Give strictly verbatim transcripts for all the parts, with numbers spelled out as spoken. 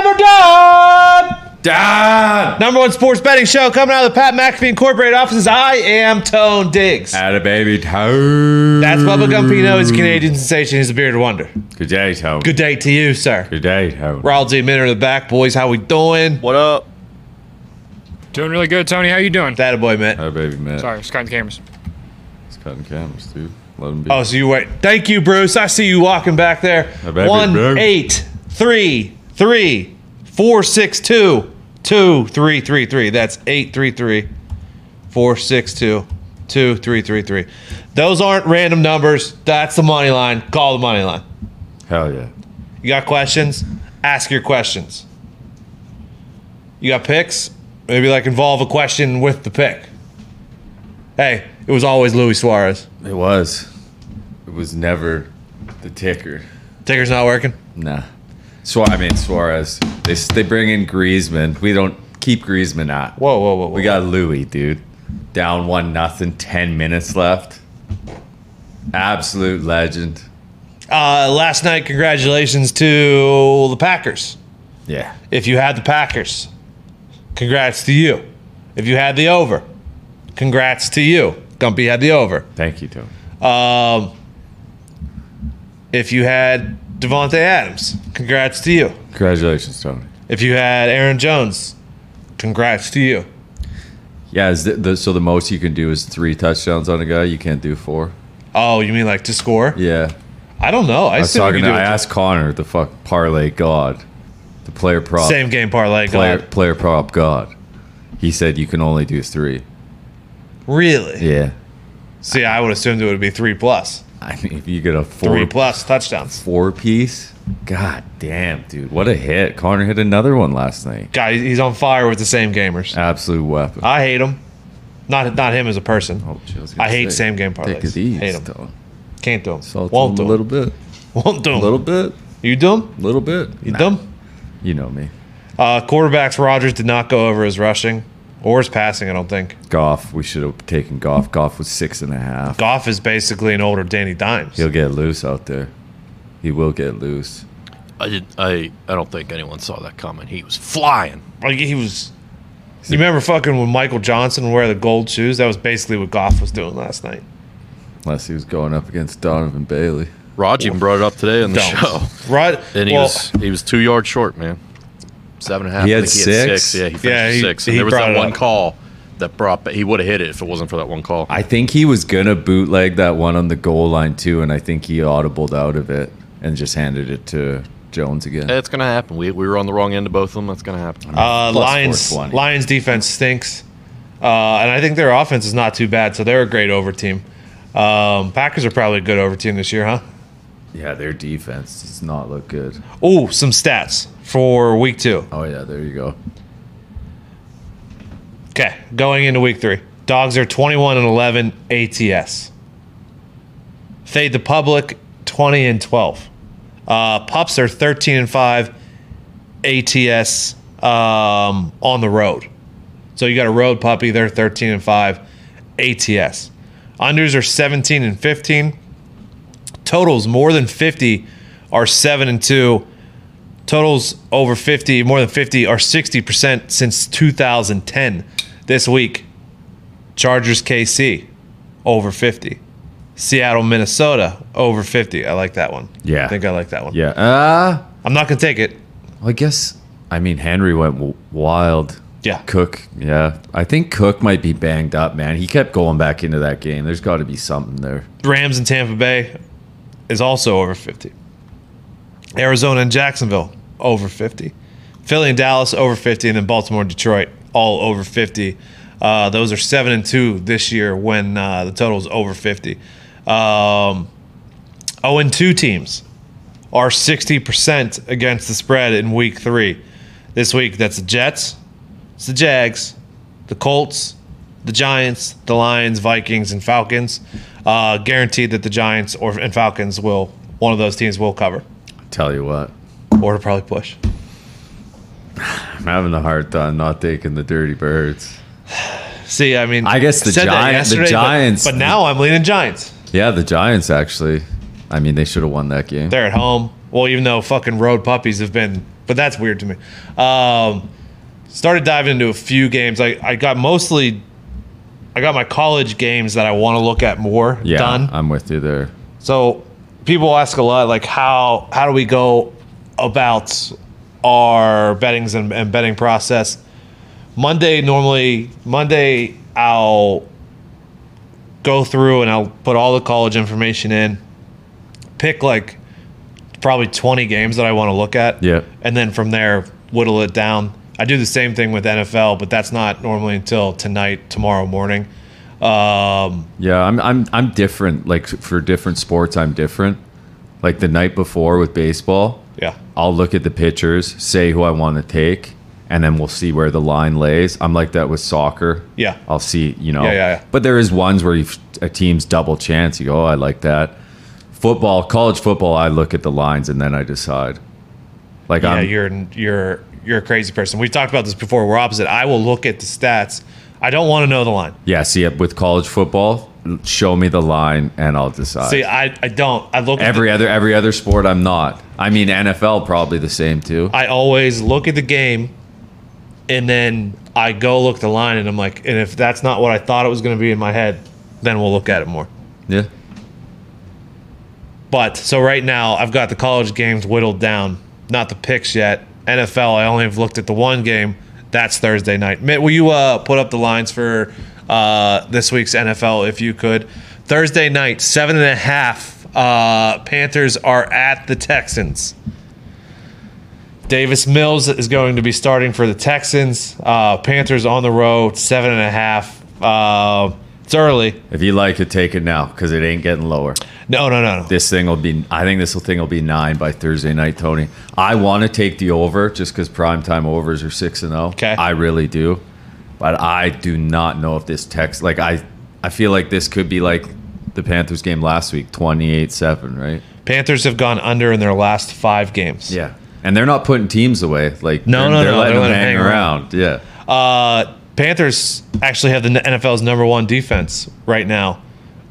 or done. Dad! Number one sports betting show coming out of the Pat McAfee Incorporated offices. I am Tone Diggs. Atta baby Tone. That's Bubba Gumpino. He's a Canadian sensation. He's a bearded wonder. Good day, Tone. Good day to you, sir. Good day, Tone. Raul D. Minner in the back, boys. How we doing? What up? Doing really good, Tony. How you doing? That a boy, man. Atta baby Matt. Sorry, just cutting the cameras. He's cutting cameras, dude. Let him be. Oh, so you wait. Thank you, Bruce. I see you walking back there. I bet you, One, bro. eight, three, three, four, six, two, two, three, three, three. That's eight, three, three, four, six, two, two, three, three, three. Those aren't random numbers. That's the money line. Call the money line. Hell yeah. You got questions? Ask your questions. You got picks? Maybe like involve a question with the pick. Hey, it was always Luis Suarez. It was. It was never the ticker. Ticker's not working? Nah. Suarez, I mean, Suarez. They, they bring in Griezmann. We don't keep Griezmann out. Whoa, whoa, whoa, whoa. We got Louis, dude. Down one nothing, ten minutes left. Absolute legend. Uh, last night, congratulations to the Packers. Yeah. If you had the Packers, congrats to you. If you had the over, congrats to you. Gumpy had the over. Thank you, Tony. Um, if you had Devontae Adams, congrats to you. Congratulations, Tony. If you had Aaron Jones, congrats to you. Yeah, is the, the, so the most you can do is three touchdowns on a guy. You can't do four. Oh, you mean like to score? Yeah. I don't know. I, I was assume you talking do to, I it- asked Connor, the fuck parlay god, the player prop, Same game parlay. player, God. player prop god. He said you can only do three. Really? Yeah. See, I would assumed it would be three plus. I mean, if you get a four, Three plus touchdowns. four piece, god damn, dude, what a hit. Connor hit another one last night. Guy, he's on fire with the same gamers. Absolute weapon. I hate him. Not not him as a person. Oh, gee, I was gonna I hate say, same game parlays. Take it easy, Hate 'em. Tone. Can't do him. Salt Won't do him him. a little bit. Won't do A him. little bit. You do him? A little bit. You Nah, do him? You know me. Uh, quarterbacks, Rodgers did not go over his rushing or his passing, I don't think. Goff, we should have taken Goff. Goff was six and a half. Goff is basically an older Danny Dimes. He'll get loose out there. He will get loose. I did. I. I don't think anyone saw that coming. He was flying. Like he was. You remember fucking when Michael Johnson would wear the gold shoes? That was basically what Goff was doing last night. Unless he was going up against Donovan Bailey. Raj even brought it up today on the Don't. show, Right? and he well, was he was two yards short, man. Seven and a half. He I had think six? Yeah, he finished Yeah, he- six. And he there was brought that it one up. call that brought. He would have hit it if it wasn't for that one call. I think he was going to bootleg that one on the goal line, too, and I think he audibled out of it and just handed it to Jones again. It's gonna happen. We we were on the wrong end of both of them. That's gonna happen. Uh, Plus Lions four twenty. Lions defense stinks, uh, and I think their offense is not too bad. So they're a great over team. Um, Packers are probably a good over team this year, huh? Yeah, their defense does not look good. Oh, some stats for week two. Oh, yeah, there you go. Okay, going into week three, Dogs are twenty-one and eleven A T S. Fade the Public twenty and twelve. Uh, Pups are thirteen and five A T S um, on the road. So you got a road puppy, they're thirteen and five A T S. Unders are seventeen and fifteen. Totals more than fifty are seven and two. Totals over fifty, more than fifty are sixty percent since two thousand ten. This week, Chargers K C over fifty. Seattle Minnesota over fifty. I like that one. Yeah. I think I like that one. Yeah. Uh, I'm not going to take it. well, I guess, I mean, Henry went w- wild. Yeah. Cook, yeah. I think Cook might be banged up, man. He kept going back into that game. There's got to be something there. Rams and Tampa Bay is also over fifty. Arizona and Jacksonville over fifty. Philly and Dallas over fifty, and then Baltimore and Detroit all over fifty. Uh, those are seven and two this year when uh, the total is over fifty. Um, oh and two teams are sixty percent against the spread in week three. This week, that's the Jets, it's the Jags, the Colts, the Giants, the Lions, Vikings, and Falcons. Uh, guaranteed that the Giants or and Falcons will, one of those teams will cover Tell you what, or to probably push. I'm having a hard time not taking the Dirty Birds. See, I mean, I guess the said that Giant- the yesterday, but- Giants- But, now I'm leaning Giants. Yeah, the Giants, actually. I mean, they should have won that game. They're at home. Well, even though fucking road puppies have been but that's weird to me. Um, started diving into a few games. I, I got mostly, I got my college games that I want to look at more Yeah, done. I'm with you there. So people ask a lot, like how how do we go about our bettings and, and betting process? Monday normally Monday I'll go through and I'll put all the college information in, pick like probably twenty games that I want to look at, Yeah. and then from there whittle it down. I do the same thing with N F L, but that's not normally until tonight, tomorrow morning. Um, Yeah, I'm I'm I'm different. Like for different sports, I'm different. Like the night before with baseball, yeah, I'll look at the pitchers, say who I want to take, and then we'll see where the line lays. I'm like that with soccer. Yeah. I'll see, you know. Yeah, yeah, yeah. But there is ones where you've, a team's double chance. You go, oh, I like that. Football, college football, I look at the lines and then I decide. Like yeah. I'm, You're you're you're a crazy person. We've talked about this before. We're opposite. I will look at the stats. I don't want to know the line. yeah. See, with college football, show me the line and I'll decide. See, I, I don't. I look every at the, other every other sport, I'm not. I mean, N F L probably the same too. I always look at the game, and then I go look at the line, and I'm like, and if that's not what I thought it was going to be in my head, then we'll look at it more. Yeah. But so right now, I've got the college games whittled down, not the picks yet. N F L, I only have looked at the one game. That's Thursday night. Mitt, will you uh, put up the lines for uh, this week's N F L if you could? Thursday night, seven and a half. Uh, Panthers are at the Texans. Davis Mills is going to be starting for the Texans. Uh, Panthers on the road, seven and a half. Uh, it's early. If you like it, take it now because it ain't getting lower. No, no, no, no. This thing will be. I think this thing will be nine by Thursday night, Tony. I want to take the over just because primetime overs are six and zero. Okay. I really do, but I do not know if this text. Like I, I feel like this could be like the Panthers game last week, twenty-eight seven, right? Panthers have gone under in their last five games. Yeah, and they're not putting teams away. Like No, they're, no, they're no, letting they're them letting hang them hang around. Yeah. Uh, Panthers actually have the N F L's number one defense right now.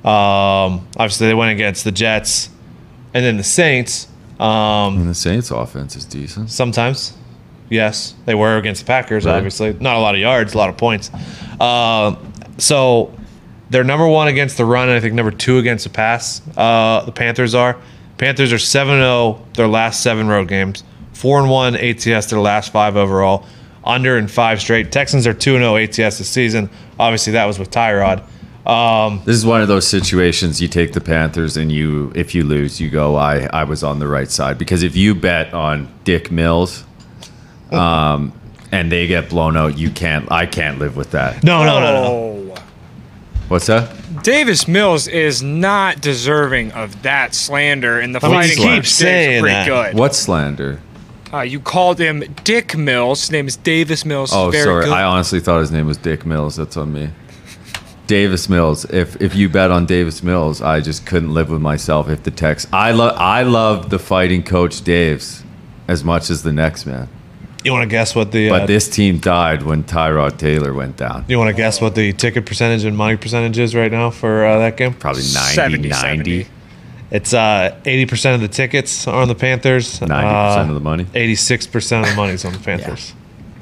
Um, obviously, they went against the Jets and then the Saints. Um, And the Saints' offense is decent. sometimes, yes, they were against the Packers. Right. Obviously, not a lot of yards, a lot of points. Uh, so they're number one against the run, and I think number two against the pass. Uh, the Panthers are. Panthers are seven and zero their last seven road games. Four and one A T S their last five overall. Under in five straight. Texans are two and zero A T S this season. Obviously, that was with Tyrod. Um, This is one of those situations you take the Panthers and you, if you lose, you go, I, I was on the right side. Because if you bet on Dick Mills um, and they get blown out, you can't, I can't live with that. no, no, no, no. Oh. What's that? Davis Mills is not deserving of that slander, and the mean, you fighting keep Irish saying are pretty that. good. What slander? Uh, you called him Dick Mills. His name is Davis Mills. Oh, Very sorry. good. I honestly thought his name was Dick Mills. That's on me. Davis Mills. If if you bet on Davis Mills, I just couldn't live with myself. If the text, I love I love the fighting coach Daves as much as the next man. You want to guess what the? Uh, But this team died when Tyrod Taylor went down. you want to guess what the ticket percentage and money percentage is right now for uh, that game? Probably ninety, seventy, ninety. It's uh, eighty percent of the tickets are on the Panthers. ninety percent of the money. eighty-six percent of the money is on the Panthers.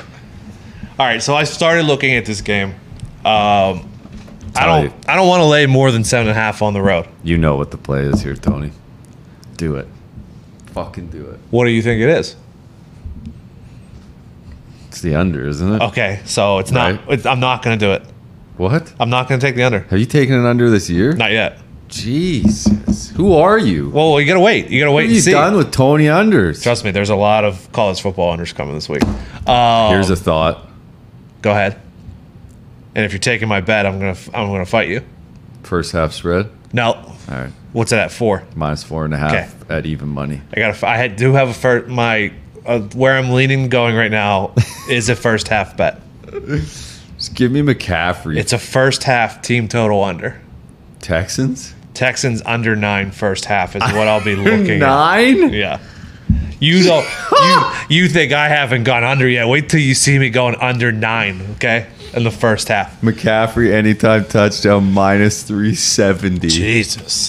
All right, so I started looking at this game. Um, I Tell don't. you. I don't want to lay more than seven and a half on the road. You know what the play is here, Tony. Do it. Fucking do it. What do you think it is? It's the under, isn't it? Okay, so it's not. Right. It's, I'm not going to do it. What? I'm not going to take the under. Have you taken it under this year? Not yet. Jesus. Who are you? Well, you got to wait. You got to wait What are and you see. done with Tony unders? Trust me, there's a lot of college football unders coming this week. Um, Here's a thought. Go ahead. And if you're taking my bet, I'm gonna I'm gonna fight you. First half spread. No. All right. What's it at four? Minus four and a half at even money. I got. I had, do have a first. My uh, where I'm leaning going right now is a first half bet. Just give me McCaffrey. It's a first half team total under. Texans? Texans under nine first half is what I'll be looking at. Nine? Yeah. You don't. you you think I haven't gone under yet? Wait till you see me going under nine. Okay, in the first half. McCaffrey anytime touchdown minus three seventy. Jesus.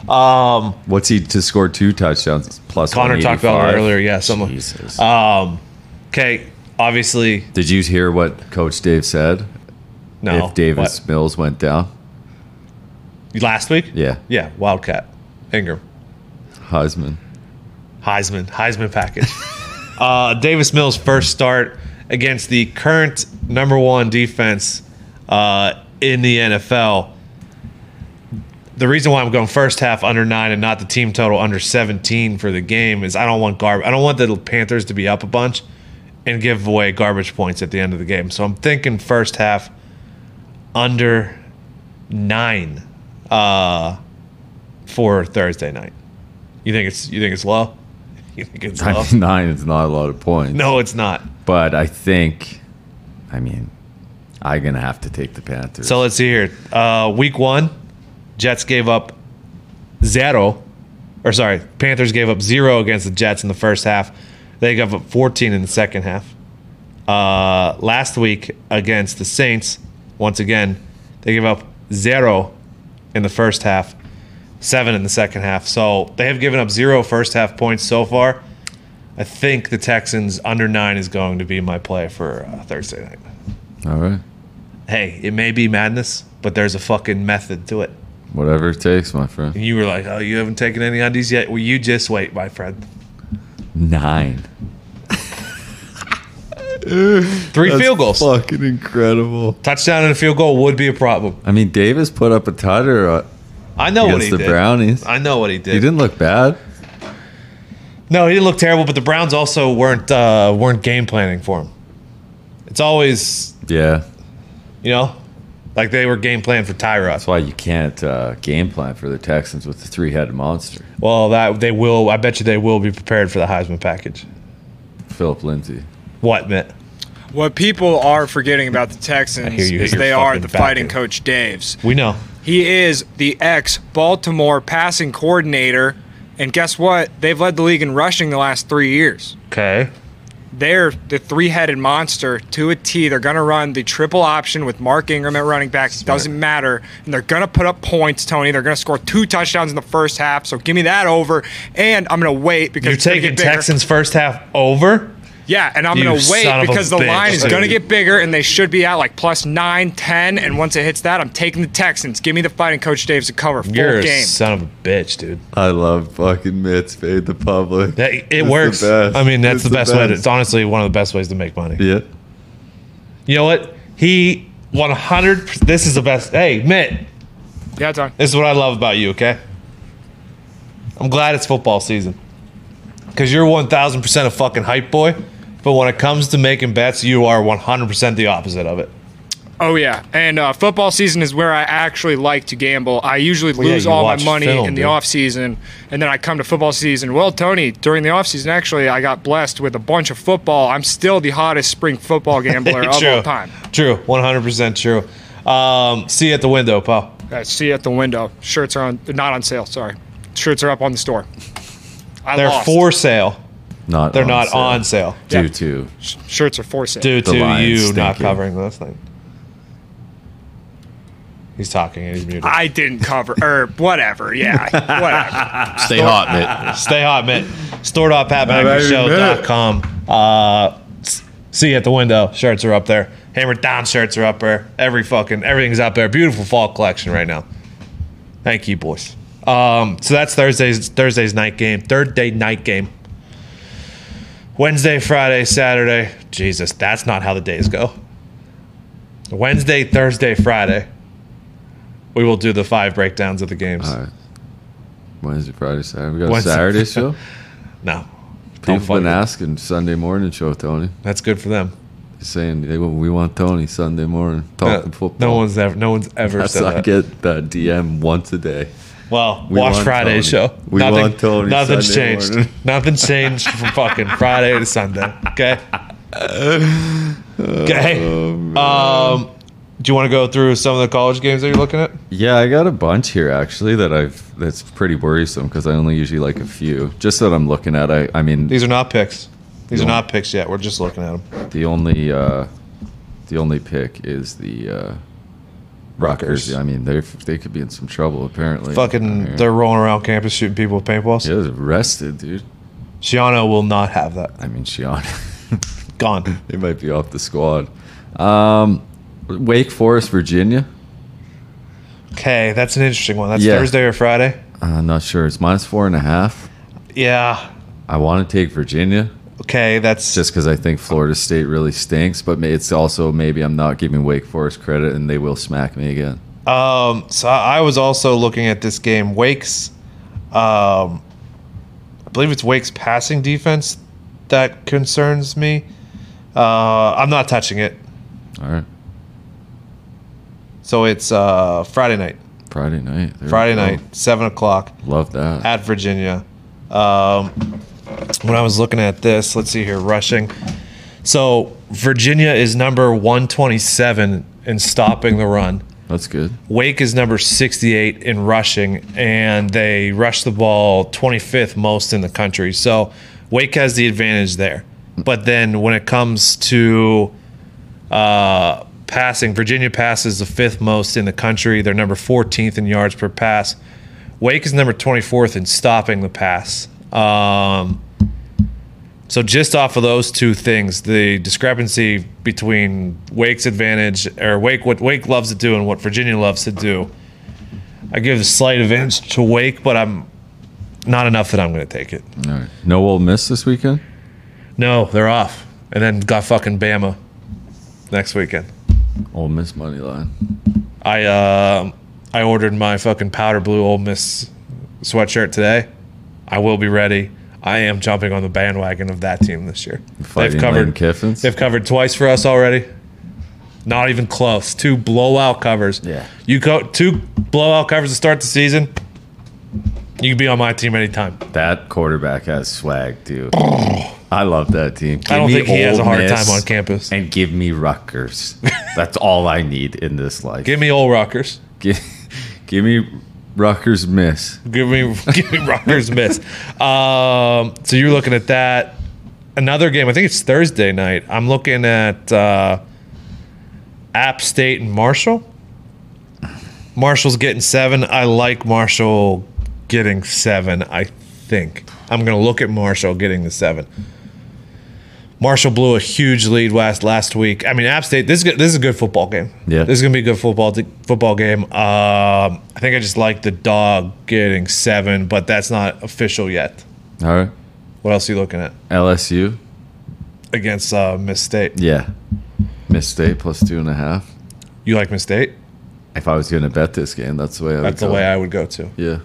Um, What's he to score two touchdowns plus Connor talked about it one eighty-five? earlier. Yeah, someone. Jesus. Um, okay, obviously, Did you hear what Coach Dave said? no. If Davis What? Mills went down? Last week? Yeah. Yeah, Wildcat. Ingram. Heisman. Heisman. Heisman package. uh, Davis Mills' first start against the current number one defense uh, in the N F L. The reason why I'm going first half under nine and not the team total under seventeen for the game is I don't want garb. I don't want the Panthers to be up a bunch and give away garbage points at the end of the game. So I'm thinking first half under nine uh, for Thursday night. You think it's you think it's low? You think it's low? I mean, nine is not a lot of points. No, it's not. But I think, I mean, I'm going to have to take the Panthers. So let's see here. Uh, week one, Jets gave up zero, or sorry, Panthers gave up zero against the Jets in the first half. They gave up fourteen in the second half. Uh, last week against the Saints, once again, they gave up zero in the first half, seven in the second half. So they have given up zero first half points so far. I think the Texans under nine is going to be my play for uh, Thursday night. All right. Hey, it may be madness, but there's a fucking method to it. Whatever it takes, my friend. And you were like, oh, you haven't taken any undies yet? Well, you just wait, my friend. Nine. Three field goals. Fucking incredible. Touchdown and a field goal would be a problem. I mean, Davis put up a tutter uh, I know what against he the did. Brownies. I know what he did. He didn't look bad. No, he didn't look terrible, but the Browns also weren't uh, weren't game planning for him. It's always, Yeah. you know, like they were game planning for Tyrod. That's why you can't uh, game plan for the Texans with the three-headed monster. Well, that they will. I bet you they will be prepared for the Heisman package. Philip Lindsay. What, Mitt? What people are forgetting about the I Texans hear you hit is your they are fucking the back fighting in. coach Daves. We know. He is the ex-Baltimore passing coordinator, and guess what? They've led the league in rushing the last three years. Okay. They're the three-headed monster to a T. They're going to run the triple option with Mark Ingram at running back. It doesn't matter. And they're going to put up points, Tony. They're going to score two touchdowns in the first half. So give me that over. And I'm going to wait because You're it's gonna taking get bigger. Texans first half over? Yeah, and I'm You going to son wait of a because the bitch, line is going to dude. get bigger, and they should be at like plus nine, ten. And once it hits that, I'm taking the Texans. Give me the fighting coach Daves to cover full You're a game. son of a bitch, dude. I love fucking Mitts fade the public. That, it It's works. the best. I mean, that's It's the best, way. To, it's honestly one of the best ways to make money. Yeah. You know what? He one hundred. This is the best. Hey, Mitt. Yeah, Tony. This is what I love about you. Okay. I'm glad it's football season because you're one thousand percent a fucking hype boy, but when it comes to making bets, you are one hundred percent the opposite of it. Oh, yeah. And uh, football season is where I actually like to gamble. I usually Well, yeah, lose you all my watch money film, in the dude. off season, and then I come to football season. Well, Tony, during the off season, actually, I got blessed with a bunch of football. I'm still the hottest spring football gambler of True. all time. True. one hundred percent true. Um, see you at the window, pal. I see you at the window. Shirts are on, not on sale. Sorry, shirts are up on the store. I They're lost. for sale. Not They're on not sale. on sale Due Yeah. to. Sh- Shirts are for sale. due The to Lions you not stinking. covering this thing. He's talking and he's muted. I didn't cover or whatever. Yeah, whatever. Stay hot, Mitt. Stay hot, Mitt. store dot pat backer show dot com. Uh, s- see you at the window. Shirts are up there. Hammer Down shirts are up there. Every fucking everything's up there. Beautiful fall collection right now. Thank you, boys. Um, so that's Thursday's Thursday's night game. Thursday night game. Wednesday, Friday, Saturday. Jesus, that's not how the days go. Wednesday, Thursday, Friday. We will do the five breakdowns of the games. All right. Wednesday, Friday, Saturday. We got Wednesday- a Saturday show. No. People Don't have been fucking- asking Sunday morning show, Tony. That's good for them. He's saying they, we want Tony Sunday morning talking Uh, football. No one's ever no one's ever That's said I that. get that D M once a day. Well, We watch want Friday's Tony. show. We Nothing, want Tony Nothing's Sunday changed. morning. Nothing's changed from fucking Friday to Sunday. Okay. Okay. Oh, um, do you want to go through some of the college games that you're looking at? Yeah, I got a bunch here actually that I've that's pretty worrisome because I only usually like a few. Just that I'm looking at. I I mean These are not picks. These No. are not picks yet. We're just looking at them. the only uh, the only pick is the uh, Rutgers. I mean, they they could be in some trouble apparently. Fucking, Yeah. they're rolling around campus shooting people with paintballs. He was arrested, dude. Shiano will not have that. I mean, Shion. Gone. They might be off the squad. Um, Wake Forest, Virginia. Okay, that's an interesting one. That's Yeah. Thursday or Friday? I'm not sure. It's minus four and a half. Yeah. I want to take Virginia Okay, that's just because I think Florida State really stinks, but may- it's also maybe I'm not giving Wake Forest credit and they will smack me again. Um, so I was also looking at this game. Wake's, um, I believe it's Wake's passing defense that concerns me. Uh, I'm not touching it. All right. So it's uh, Friday night. Friday night. There we Friday go. night, seven o'clock Love that. at Virginia. Um, when I was looking at this, let's see here, rushing. So Virginia is number one twenty-seven in stopping the run. That's good. Wake is number sixty-eight in rushing, and they rush the ball twenty-fifth most in the country. So Wake has the advantage there. But then when it comes to uh, passing, Virginia passes the fifth most in the country. They're number fourteenth in yards per pass. Wake is number twenty-fourth in stopping the pass. Um, so just off of those two things, the discrepancy between Wake's advantage, or Wake, what Wake loves to do and what Virginia loves to do, I give a slight advantage to Wake, but I'm not enough that I'm going to take it. All right. No Ole Miss this weekend? No, they're off. And then got fucking Bama next weekend. Ole Miss money line. I uh, I ordered my fucking powder blue Ole Miss sweatshirt today. I will be ready. I am jumping on the bandwagon of that team this year. Fighting They've covered Lane Kiffins? They've covered twice for us already. Not even close. Two blowout covers. Yeah. You go two blowout covers to start the season. You can be on my team anytime. That quarterback has swag, dude. I love that team. Give I don't me think he has a Ole hard Miss time on campus. And give me Rutgers. That's all I need in this life. Give me old Rutgers. Give, give me Rutgers miss. Give me give me Rutgers miss. Um, so you're looking at that. Another game. I think it's Thursday night. I'm looking at uh, App State and Marshall. Marshall's getting seven. I like Marshall getting seven. I think I'm going to look at Marshall getting the seven. Marshall blew a huge lead last last week. I mean, App State. This is good, this is a good football game. Yeah. This is gonna be a good football football game. Um, I think I just like the dog getting seven, but that's not official yet. All right. What else are you looking at L S U. against uh, Miss State? Yeah. Miss State plus two and a half. You like Miss State? If I was going to bet this game, that's the way I would That's the go. way I would go to. Yeah.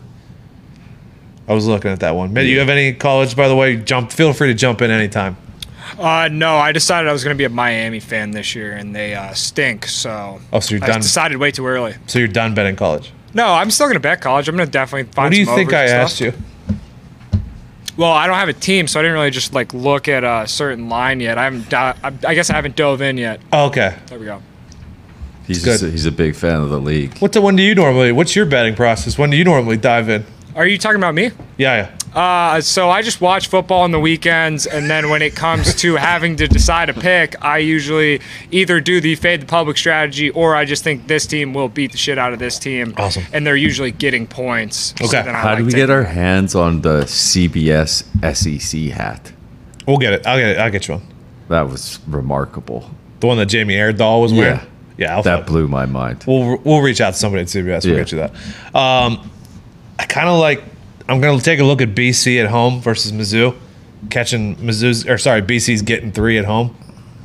I was looking at that one. Mitt, you have any college, by the way? Jump. Feel free to jump in anytime. Uh, no, I decided I was going to be a Miami fan this year, and they uh, stink. So, Oh, so you're I done. decided way too early. So you're done betting college. No, I'm still going to bet college. I'm going to definitely find. What do you some think overs I and asked stuff. you? Well, I don't have a team, so I didn't really just like look at a certain line yet. I haven't. Di- I I guess I haven't dove in yet. Oh, okay. There we go. He's Good. just a, he's a big fan of the league. What's the when do you normally? What's your betting process? When do you normally dive in? Are you talking about me? Yeah, yeah. Uh, so I just watch football on the weekends, and then when it comes to having to decide a pick, I usually either do the fade the public strategy, or I just think this team will beat the shit out of this team. Awesome. And they're usually getting points. so Okay. then I How like do we taking get our it. hands on the C B S S E C hat? We'll get it. I'll get it. I'll get you one. That was remarkable. The one that Jamie Erdahl was wearing. Yeah. Yeah, I'll That find- blew my mind. We'll we'll reach out to somebody at C B S. We'll Yeah. get you that. Um, I kind of like. I'm gonna take a look at B C at home versus Mizzou, catching Mizzou's or sorry B C's getting three at home.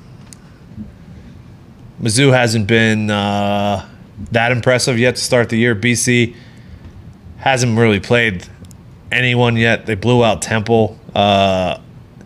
Mizzou hasn't been uh, that impressive yet to start the year. B C hasn't really played anyone yet. They blew out Temple. Uh,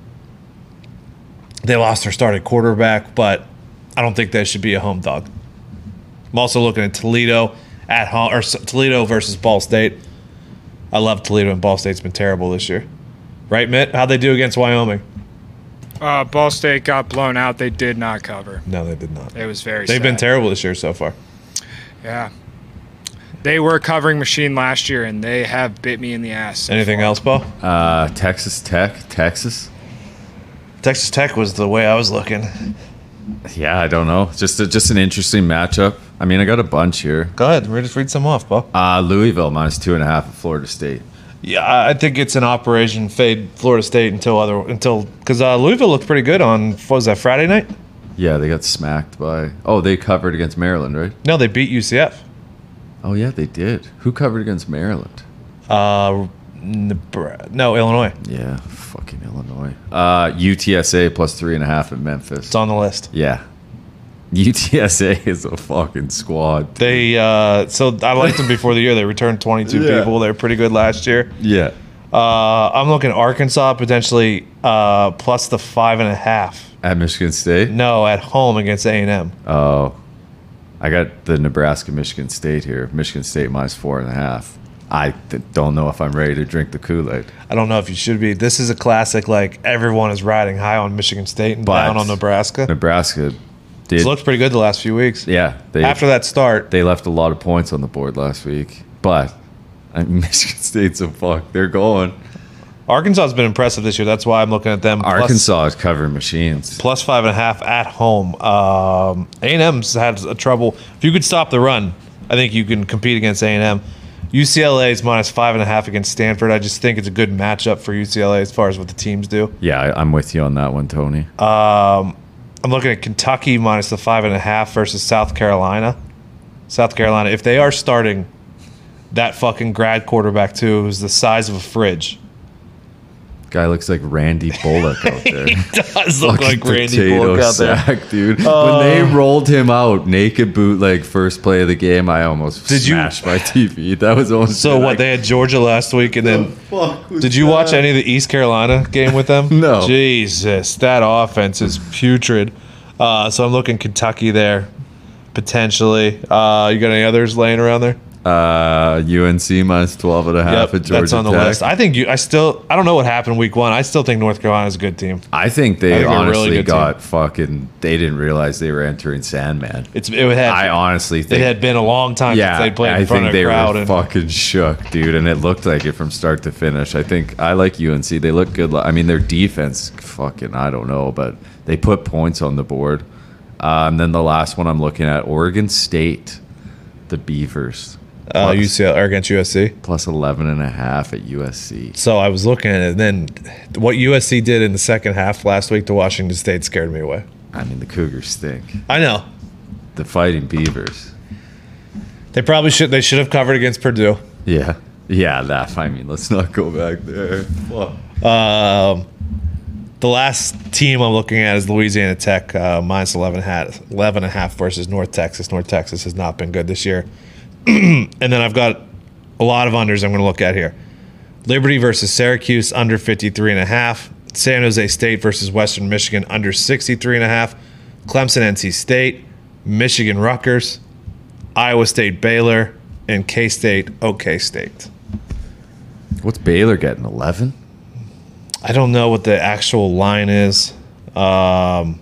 they lost their starting quarterback, but I don't think that should be a home dog. I'm also looking at Toledo at home, or S- Toledo versus Ball State. I love Toledo, and Ball State's been terrible this year. Right, Mitt? How'd they do against Wyoming? Uh, Ball State got blown out. They did not cover. No, they did not. It was very. They've been sad. terrible this year so far. Yeah. They were a covering machine last year, and they have bit me in the ass. so Anything far. else, Paul? Uh, Texas Tech, Texas. Texas Tech was the way I was looking. Yeah, I don't know. Just a, just an interesting matchup. I mean, I got a bunch here. Go ahead. Read, just read some off, Bo. Uh, Louisville minus two and a half at Florida State. Yeah, I I think it's an operation fade Florida State until other until because uh, Louisville looked pretty good on what was that Friday night? Yeah, they got smacked by. Oh, they covered against Maryland, right? No, they beat U C F. Oh yeah, they did. Who covered against Maryland? Uh, Nebra- no, Illinois. Yeah, fucking Illinois. Uh, U T S A plus three and a half at Memphis. It's on the list. Yeah. U T S A is a fucking squad. They uh, so I liked them before the year. They returned twenty-two Yeah. people. They were pretty good last year. Yeah. Uh, I'm looking at Arkansas potentially uh, plus the five and a half. At Michigan State? No, at home against A and M. Oh. I got the Nebraska Michigan State here. Michigan State minus four and a half. I th- don't know if I'm ready to drink the Kool-Aid. I don't know if you should be. This is a classic. Like everyone is riding high on Michigan State and But down on Nebraska. Nebraska did. It's looked pretty good the last few weeks. Yeah. They, After that start, they left a lot of points on the board last week. But I mean, Michigan State's a fuck. They're going. Arkansas has been impressive this year. That's why I'm looking at them. Plus- Arkansas is covering machines. plus five and a half at home. Um, A and M's had a trouble. If you could stop the run, I think you can compete against A and M. U C L A is minus five and a half against Stanford. I just think it's a good matchup for U C L A as far as what the teams do. Yeah, I, I'm with you on that one, Tony. Um, I'm looking at Kentucky minus the five and a half versus South Carolina. South Carolina, if they are starting that fucking grad quarterback too, who's the size of a fridge. Guy looks like Randy Bullock out there. He does look Fucking like Randy potato Bullock out there. sack, dude. Uh, when they rolled him out, naked bootleg, first play of the game, I almost Did you- smashed my T V. That was almost So what? like, They had Georgia last week, and then fuck was did you watch that? any of the East Carolina game with them? No. Jesus, that offense is putrid. Uh, so I'm looking Kentucky there potentially. Uh, you got any others laying around there? Uh, U N C minus twelve and a half Yep, at Georgia that's on the Tech. list. I think you. I still. I don't know what happened week one. I still think North Carolina's a good team. I think they I think they're a honestly really good got fucking. They didn't realize they were entering Sandman. It's it had. I honestly it think had been a long time Yeah, since they played in I front think of a they crowd. were And fucking shook, dude, and it looked like it from start to finish. I think I like U N C. They look good. I mean, their defense, fucking, I don't know, but they put points on the board. Uh, and then the last one I'm looking at, Oregon State, the Beavers, uh, plus, U C L A or against U S C. plus eleven and a half at U S C. So I was looking at it. And then what U S C did in the second half last week to Washington State scared me away. I mean, the Cougars stink. I know. The Fighting Beavers. They probably should. They should have covered against Purdue. Yeah. Yeah, that. I mean, let's not go back there. Fuck. Um, the last team I'm looking at is Louisiana Tech, uh, minus eleven, hat, eleven and a half versus North Texas. North Texas has not been good this year. And then I've got a lot of unders I'm going to look at here. Liberty versus Syracuse, under fifty-three and a half. San Jose State versus Western Michigan, under sixty-three and a half. Clemson, N C State, Michigan, Rutgers, Iowa State, Baylor, and K-State, OK State. What's Baylor getting? eleven? I don't know what the actual line is. Um,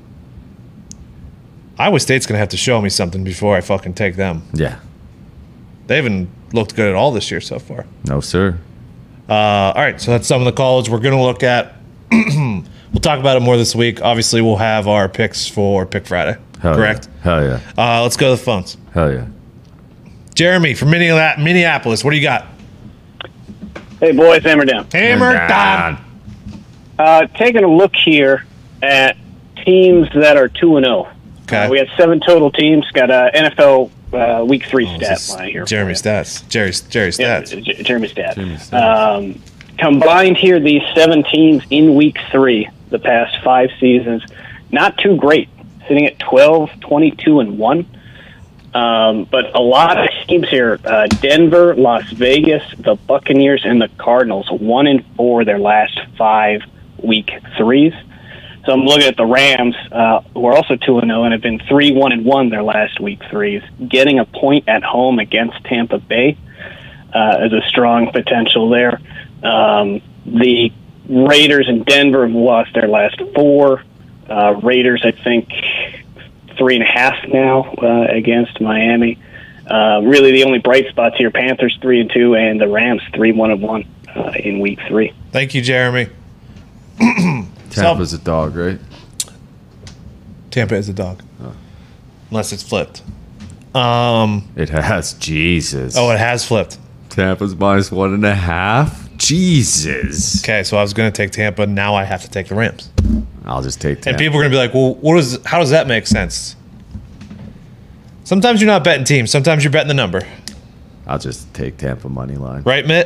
Iowa State's going to have to show me something before I fucking take them. Yeah. They haven't looked good at all this year so far. No, sir. Uh, all right, so that's some of the college we're going to look at. We'll talk about it more this week. Obviously, we'll have our picks for Pick Friday. Hell Correct? Yeah. Hell yeah. Uh, let's go to the phones. Hell yeah. Jeremy from Minneala- Minneapolis, what do you got? Hey, boys, hammer down. Hammer down. Uh, taking a look here at teams that are two and zero. Okay. Uh, we had seven total teams. Got a N F L uh, Week Three Oh, stat this is line here. Jeremy stats. Jerry's Jerry Yeah, stats. J- Jeremy stats. Jeremy stats. Um, combined here, these seven teams in Week Three, the past five seasons, not too great. Sitting at twelve, twenty-two, and one. Um, but a lot of teams here: uh, Denver, Las Vegas, the Buccaneers, and the Cardinals. One and four their last five Week Threes. So I'm looking at the Rams, uh, who are also two and zero and have been three one and one their last Week Threes. Getting a point at home against Tampa Bay uh, is a strong potential there. Um, the Raiders in Denver have lost their last four. Uh, Raiders, I think, three and a half now uh, against Miami. Uh, really, the only bright spots here: Panthers three and two, and the Rams three one and one uh, in Week Three. Thank you, Jeremy. Tampa's a dog, right? Tampa is a dog. Unless it's flipped. Um. It has. Jesus. Oh, it has flipped. Tampa's minus one and a half. Jesus. Okay, so I was going to take Tampa. Now I have to take the Rams. I'll just take Tampa. And people are going to be like, "Well, what is? How does that make sense?" Sometimes you're not betting teams. Sometimes you're betting the number. I'll just take Tampa money line. Right, Mitt?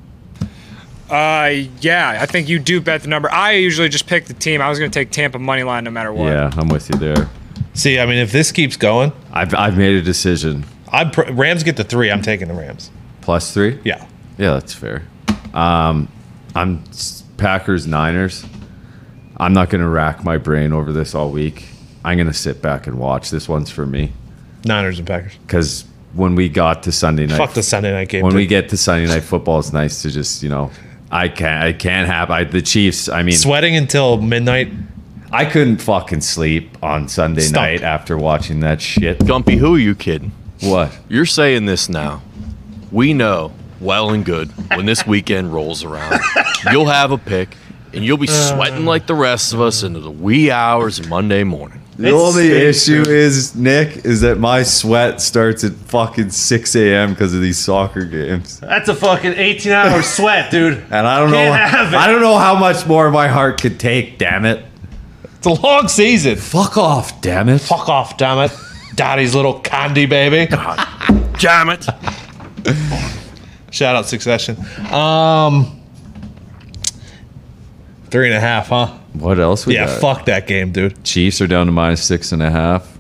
Uh, yeah, I think you do bet the number. I usually just pick the team. I was going to take Tampa money line no matter what. Yeah, I'm with you there. See, I mean, if this keeps going, I've I've made a decision. I'm pr- Rams get the three. I'm taking the Rams. Plus three? Yeah. Yeah, that's fair. Um, I'm s- Packers Niners. I'm not going to rack my brain over this all week. I'm going to sit back and watch. This one's for me. Niners and Packers. Because when we got to Sunday night, Fuck the Sunday night game. when dude. we get to Sunday night football, it's nice to just, you know, I can't, I can't have I, the Chiefs. I mean, Sweating until midnight. I couldn't fucking sleep on Sunday Stop. night after watching that shit. Gumpy, who are you kidding? What? You're saying this now. We know well and good when this weekend rolls around, you'll have a pick and you'll be sweating like the rest of us into the wee hours of Monday morning. The It's- only it's issue true. is, Nick, is that my sweat starts at fucking six a.m. because of these soccer games. That's a fucking eighteen hour sweat, dude. And I don't know Can't have it. I don't know how much more my heart could take, damn it. It's a long season. Fuck off, damn it. Fuck off, damn it. Daddy's little candy baby. Damn it. Shout out Succession. Um, three and a half, huh? What else we Yeah, got? fuck that game, dude. Chiefs are down to minus six and a half.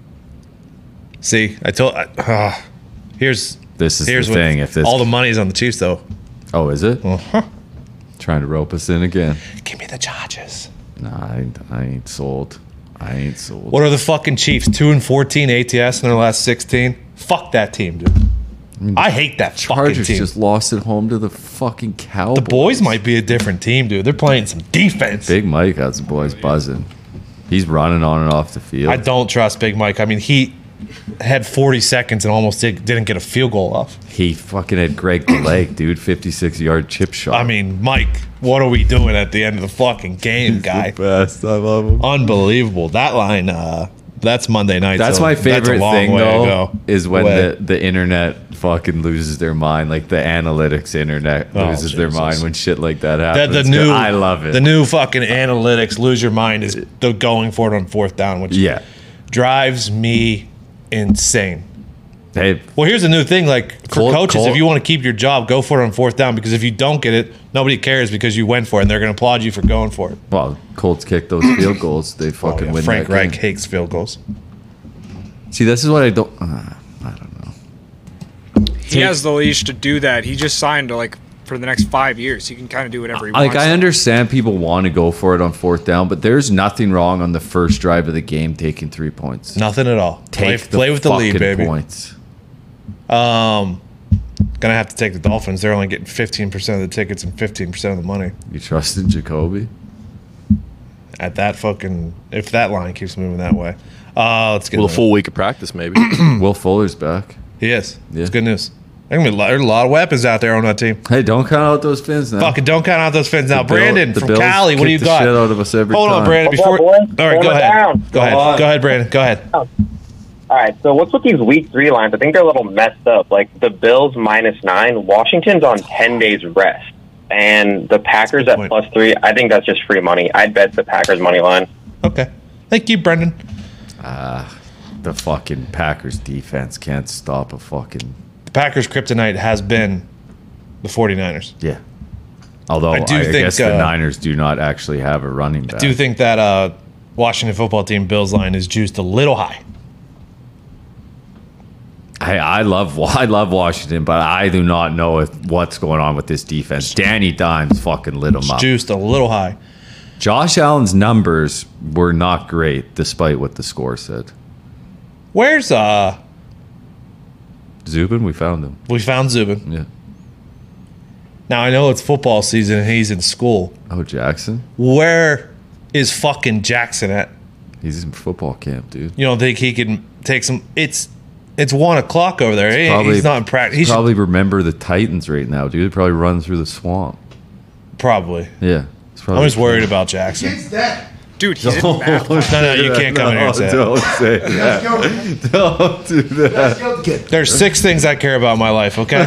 See, I told. I, uh, here's This is here's the what- thing. If this all the money's on the Chiefs, though. Oh, is it? Uh-huh. Trying to rope us in again. Give me the Chargers. Nah, I ain't, I ain't sold. I ain't sold. What are the fucking Chiefs? Two and fourteen A T S in their last sixteen. Fuck that team, dude. I hate that fucking Chargers team. just lost at home to the fucking Cowboys. The boys might be a different team, dude. They're playing some defense. Big Mike has the boys buzzing. He's running on and off the field. I don't trust Big Mike. I mean, he had forty seconds and almost did, didn't get a field goal off. He fucking had Greg the leg, dude. fifty-six yard chip shot. I mean, Mike, what are we doing at the end of the fucking game, guy? best. I love him. Unbelievable. That line, uh, that's Monday night. That's so my that's a favorite long thing, way to though, go. is when Way. the, the internet fucking loses their mind. Like the analytics internet Oh, loses their Jesus. mind when shit like that That happens. the new, I love it. The new fucking analytics lose your mind is the going for it on fourth down, which yeah. drives me insane. Hey, Well, here's the new thing. Like for Colt- coaches, Colt- if you want to keep your job, go for it on fourth down. Because if you don't get it, nobody cares because you went for it, and they're going to applaud you for going for it. well, Colts kick those field goals. They Oh, fucking yeah, win Frank that Reich game. hates field goals. See, this is what I don't. Uh, I don't know. He has the leash to do that. He just signed like for the next five years. He can kind of do whatever he Like wants. I understand people want to go for it on fourth down, but there's nothing wrong on the first drive of the game taking three points. Nothing at all. Play, Take the play with the lead, fucking baby. points. Um, gonna have to take the Dolphins. They're only getting fifteen percent of the tickets and fifteen percent of the money. You trust in Jacoby? At that fucking, if that line keeps moving that way, uh, let's get Well, a into full week of practice, maybe. Will Fuller's back. it. He is. Yeah. It's good news. There's gonna be a lot, there's a lot of weapons out there on that team. Hey, don't count out those fins now. Fucking don't count out those fins now. The Bill- Brandon the from Bills Cali, what do kick you the got? shit out of us every Hold on, time. Brandon. What's up, Before, boys? all right, Hold go it ahead. down. Go ahead. on. Go ahead, Brandon. Go ahead. All right, so what's with these week three lines? I think they're a little messed up. Like the Bills minus nine, Washington's on ten days rest, and the Packers Good at point. plus three. I think that's just free money. I'd bet the Packers money line. Okay. Thank you, Brendan. The fucking Packers defense can't stop a fucking The Packers' kryptonite has been the 49ers. yeah. Although I I, do I think, guess the uh, Niners do not actually have a running back. I do think that uh, Washington football team Bills line is juiced a little high. Hey, I love I love Washington, but I do not know if what's going on with this defense. Danny Dimes fucking lit him up. Juiced a little high. Josh Allen's numbers were not great, despite what the score said. Where's uh? Zubin, we found him. We found Zubin. Yeah. Now I know it's football season and he's in school. Oh, Jackson, Where is fucking Jackson at? he's in football camp, dude. You don't think he can take some? It's it's one o'clock over there. He- Probably he's not in practice. He should probably remember the Titans right now, dude. Probably run through the swamp. probably. Yeah, it's I'm probably just worried about Jackson. Dude, he's in the back. No, no, you can't come in here and say that. Don't say that. Don't do that. There's six things I care about in my life, okay?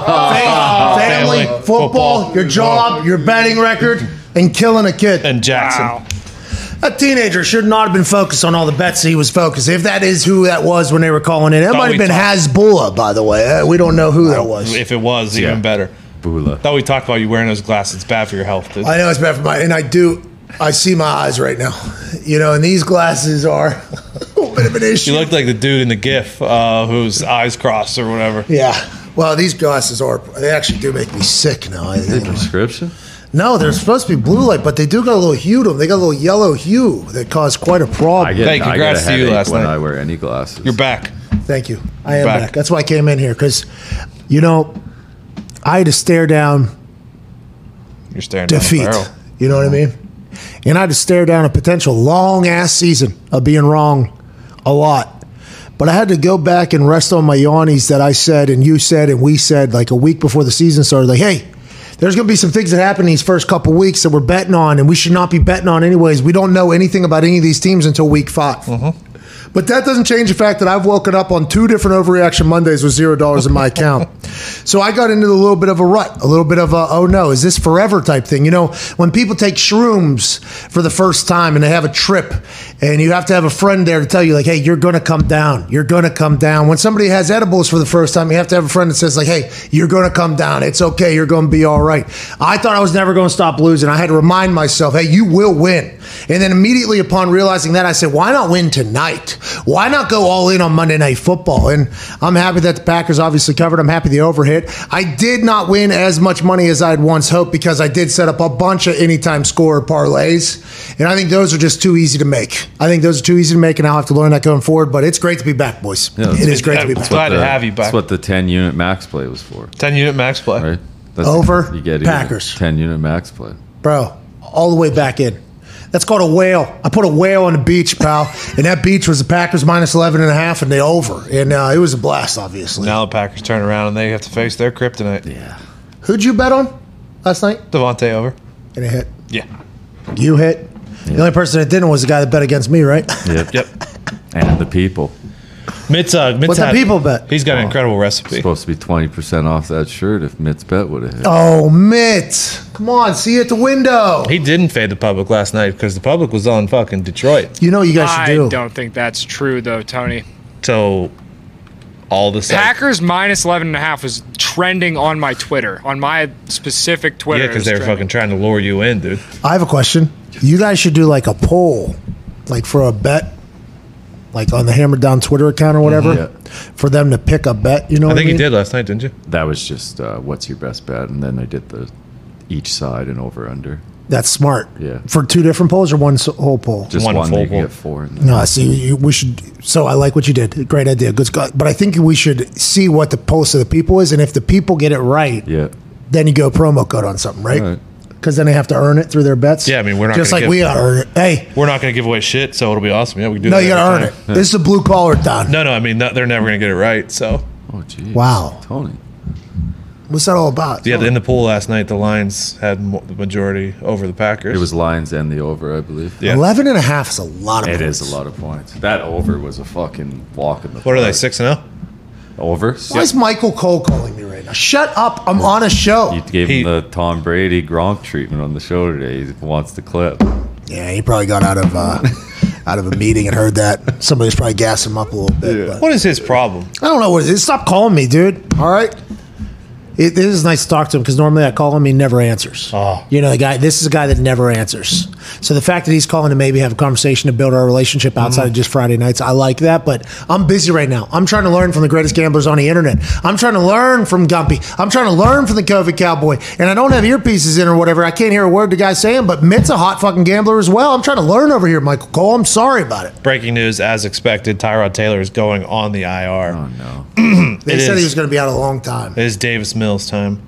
Family, family, football, football, your job, your betting record, and killing a kid. And Jackson. Wow. A teenager should not have been focused on all the bets he was focused. If that is who that was when they were calling in, it Thought might have we been talked- Hasbulla, by the way. Uh, We don't know who that was. If it was, even Yeah. better. Bula. Thought we talked about you wearing those glasses. It's bad for your health, dude. I know it's bad for my, and I do. I see my eyes right now, you know, and these glasses are a little bit of an issue. You look like the dude in the GIF uh, whose eyes crossed or whatever. Yeah. Well, these glasses are, they actually do make me sick now. I Is it think. prescription? No, they're supposed to be blue light, but they do got a little hue to them. They got a little yellow hue that caused quite a problem. I get, Hey, I get congrats a to you headache last when night. I wear any glasses. You're back. Thank you. I am Back. back. That's why I came in here, because, you know, I had to stare down You're staring down the defeat. barrel. You know what I mean? And I had to stare down a potential long ass season of being wrong a lot. But I had to go back and rest on my yawnies that I said and you said and we said like a week before the season started. Like, hey, there's going to be some things that happen these first couple weeks that we're betting on, and we should not be betting on anyways. We don't know anything about any of these teams until week five. But that doesn't change the fact that I've woken up on two different overreaction Mondays with zero dollars in my account. So I got into a little bit of a rut, a little bit of a, oh no, is this forever type thing? You know, when people take shrooms for the first time and they have a trip and you have to have a friend there to tell you like, hey, you're going to come down. You're going to come down. When somebody has edibles for the first time, you have to have a friend that says like, hey, you're going to come down. It's okay. You're going to be all right. I thought I was never going to stop losing. I had to remind myself, hey, you will win. And then immediately upon realizing that, I said, why not win tonight? Why not go all in on Monday Night Football? And I'm happy that the Packers obviously covered. I'm happy the over hit. I did not win as much money as I'd once hoped because I did set up a bunch of anytime score parlays. And I think those are just too easy to make. I think those are too easy to make, and I'll have to learn that going forward. But it's great to be back, boys. Yeah, it is great to be I'm back. glad to The- have you back. That's what the ten unit max play was for, ten unit max play. right? That's Over you get Packers. ten unit max play. Bro, all the way back in. That's called a whale. I put a whale on the beach, pal. And that beach was the Packers minus eleven and a half, and they over. And uh, it was a blast, obviously. Now the Packers turn around and they have to face their kryptonite. Yeah. Who'd you bet on last night? Devontae over. And it hit. Yeah. You hit. The only person that didn't was the guy that bet against me, right? Yep. Yep. And the people. Mitz, uh, Mitz What the had- people bet? He's got an incredible recipe. Supposed to be twenty percent off that shirt if Mitt's bet would have hit. Oh, Mitt. Come on, see you at the window. He didn't fade the public last night because the public was on fucking Detroit. You know what you guys should I do. don't think that's true, though, Tony. So all the sites- Packers minus eleven and a half was trending on my Twitter, on my specific Twitter. Yeah, it because was they were trending. fucking trying to lure you in, dude. I have a question. You guys should do like a poll, like for a bet, like on the Hammer Down Twitter account or whatever, Yeah. for them to pick a bet. You know I what think I you mean? did last night, didn't you? That was just uh, what's your best bet, and then they did the each side and over under. That's smart. Yeah. For two different polls or one s- whole poll? Just One one, full you can ball. get four. In there. No, I see. You, we should. So I like what you did. Great idea. Good. Scott. But I think we should see what the pulse of the people is, and if the people get it right, Yeah. then you go promo code on something, right? All right. Because then they have to earn it through their bets. Yeah, I mean, we're not just gonna like give- we gotta earn it. Hey, We're not going to give away shit, so it'll be awesome. Yeah, we can do no, that. you gotta every earn time. it. This is a blue collar town. No, no, I mean, no, they're never going to get it right. So, Oh, geez. Wow. Tony. What's that all about? yeah, in the pool last night, the Lions had mo- the majority over the Packers. It was Lions and the over, I believe. Yeah. eleven and a half is a lot of It points. is a lot of points. That over was a fucking walk in the What are they, park. six and oh? Over? Why is Michael Cole calling me right now? Shut up. I'm on a show. You gave He- him the Tom Brady Gronk treatment on the show today. He wants the clip. Yeah, he probably got out of uh, out of a meeting and heard that. Somebody's probably gassing him up a little bit. But What is his problem? I don't know what it is. Stop calling me, dude. All right. It, it is nice to talk to him because normally I call him, he never answers. Oh. You know, the guy. This is a guy that never answers. So the fact that he's calling to maybe have a conversation to build our relationship outside of just Friday nights, I like that. But I'm busy right now. I'm trying to learn from the greatest gamblers on the internet. I'm trying to learn from Gumpy. I'm trying to learn from the COVID Cowboy. And I don't have earpieces in or whatever. I can't hear a word the guy's saying. But Mitt's a hot fucking gambler as well. I'm trying to learn over here, Michael Cole. I'm sorry about it. Breaking news, as expected, Tyrod Taylor is going on the I R. Oh, no. They It said is. he was going to be out a long time. It is Davis Mills time.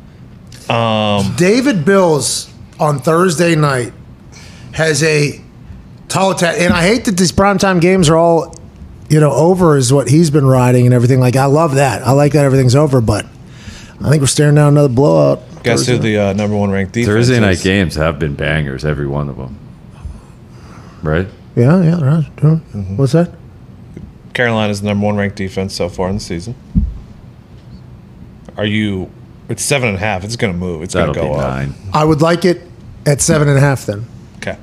David Bills on Thursday night has a tall attack, and I hate that these primetime games are all, you know, over is what he's been riding and everything. Like I love that. I like that everything's over, but I think we're staring down another blowout. Guess who Thursday the uh, number one ranked defense Thursday night is? games have been bangers, every one of them. right? Yeah, yeah. Right. Mm-hmm. What's that? Carolina's the number one ranked defense so far in the season. Are you? It's seven and a half. It's going to move. It's going That'll to go be up. nine. I would like it at seven and a half. Then Okay.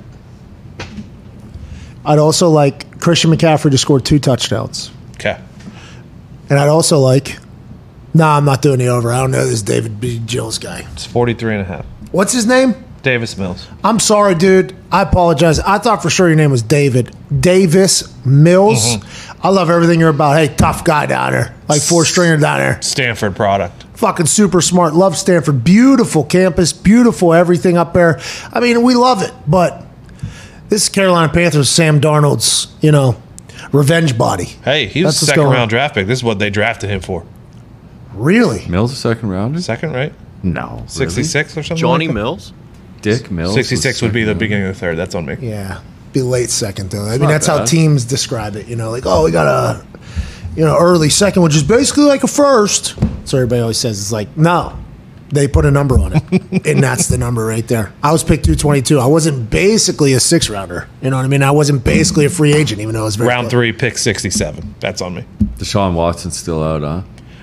I'd also like Christian McCaffrey to score two touchdowns, Okay. and I'd also like. Nah, I'm not doing the over. I don't know this David B. Gills guy. It's forty-three and a half. What's his name? Davis Mills. I'm sorry, dude. I apologize. I thought for sure your name was David. Davis Mills. Mm-hmm. I love everything you're about. Hey, tough guy down there. Like four stringer down there. Stanford product. Fucking super smart. Love Stanford. Beautiful campus. Beautiful everything up there. I mean, we love it. But this is Carolina Panthers, Sam Darnold's, you know, revenge body. Hey, he was That's a what's second going round on. draft pick. This is what they drafted him for. Really? Mills a second rounder? Second, right? No. sixty-six or something. Johnny like that? Mills? Dick Mills. was sixty-six would be the second beginning of the third. That's on me. Yeah. Be late second, though. I mean, not that's how bad. teams describe it. You know, like, oh, we got a, you know, early second, which is basically like a first. So everybody always says it's like, no. They put a number on it, and that's the number right there. I was picked two twenty-two. I wasn't basically a six rounder. You know what I mean? I wasn't basically a free agent, even though I was very Round close. three, pick sixty-seven. That's on me. Deshaun Watson's still out, huh?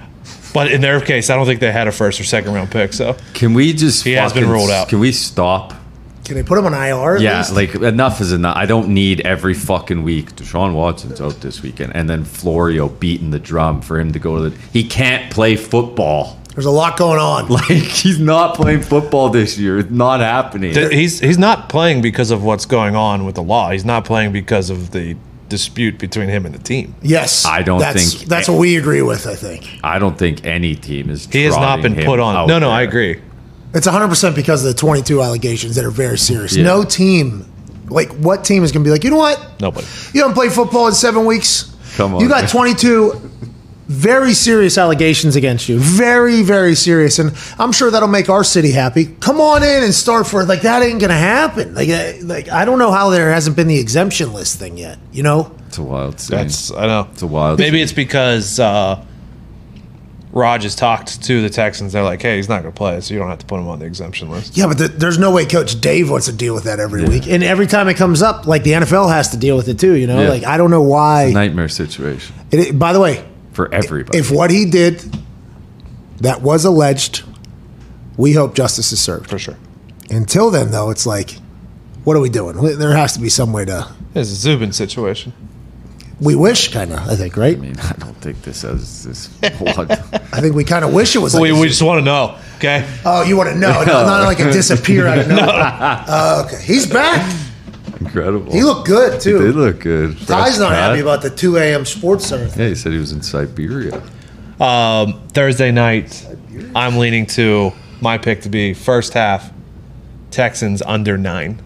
But in their case, I don't think they had a first or second round pick. So Can we just He has been fucking- ruled out. Can we stop? Can they put him on I R? At Yeah, least? like enough is enough. I don't need every fucking week. Deshaun Watson's out this weekend, and then Florio beating the drum for him to go to the. He can't play football. There's a lot going on. Like he's not playing football this year. It's not happening. Th- he's he's not playing because of what's going on with the law. He's not playing because of the dispute between him and the team. Yes, I don't that's, think- that's what we agree with. I think I don't think any team is. He has not trotting been him put on. out No, no, I there. agree. it's one hundred percent because of the twenty-two allegations that are very serious. Yeah. No team, like what team is going to be like, you know what? Nobody. You haven't played football in seven weeks. Come on, You got man. twenty-two very serious allegations against you. Very, very serious. And I'm sure that'll make our city happy. Come on in and start for like that ain't gonna happen. Like, uh, like I don't know how there hasn't been the exemption list thing yet. You know? It's a wild scene. That's I know. It's a wild. Maybe it's because uh, Raj has talked to the Texans. They're like, hey, he's not going to play, so you don't have to put him on the exemption list. Yeah, but th- there's no way Coach Dave wants to deal with that every week. And every time it comes up, like the N F L has to deal with it too. You know? Yeah. Like I don't know why. nightmare situation It, it- by the way, for everybody. if what he did that was alleged, we hope justice is served. For sure. Until then, though, it's like, what are we doing? There has to be some way to. It's a Zubin situation. We wish, kind of. I think, right? I mean, I don't think this has this. What? I think we kind of wish it was. Like We, a- we just want to know, okay? oh, you want to know? No, not like a disappear out of nowhere. Uh, okay, he's back. Incredible. He looked good They too. look good. Ty's Fresh not cut. happy about the two a.m. Sports Center thing. Yeah, he said he was in Siberia. Um, Thursday night, I'm leaning to my pick to be first half Texans under nine.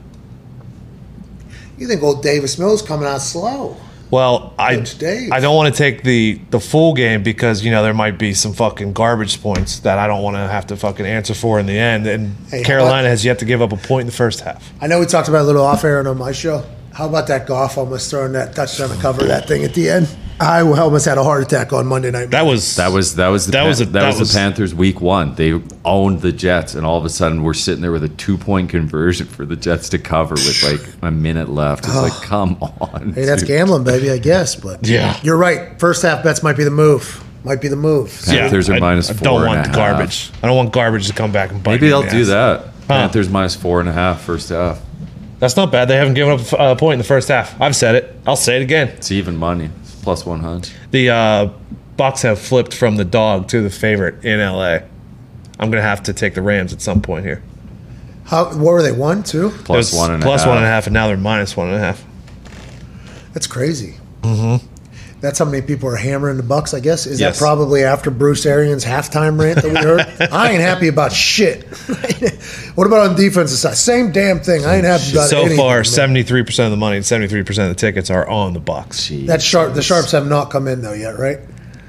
You think old Davis Mills coming out slow? Well, I Coach Dave. I don't want to take the the full game because you know there might be some fucking garbage points that I don't want to have to fucking answer for in the end. And Hey, Carolina how- has yet to give up a point in the first half. I know we talked about it a little off air on my show. How about that golf almost throwing that touchdown to cover that thing at the end? I almost had a heart attack on Monday night. That was That was that was the That Pan- was a- that, that was, was- the Panthers week one. They owned the Jets, and all of a sudden we're sitting there with a two point conversion for the Jets to cover with like a minute left. It's like, come on. Hey, that's dude. gambling, baby, I guess. But Yeah. you're right. First half bets might be the move. Might be the move. Panthers are I, minus I four don't and want a the half. garbage. I don't want garbage to come back and bite Maybe me they'll in the do ass. that. Panthers minus four and a half first half. That's not bad. They haven't given up a point in the first half. I've said it. I'll say it again. It's even money. It's plus one hundred. The uh, Bucks have flipped from the dog to the favorite in L A. I'm gonna have to take the Rams at some point here. How? What were they? One, two? Plus It was one and a plus half. one and a half, and now they're minus one and a half. That's crazy. Mm-hmm. That's how many people are hammering the Bucks. I guess is Yes. that probably after Bruce Arians' halftime rant that we heard? I ain't happy about shit. What about on defensive side? Same damn thing. I ain't happy about So anything, far, man. seventy-three percent of the money and seventy-three percent of the tickets are on the Bucks. That sharp. The sharps have not come in though yet, right?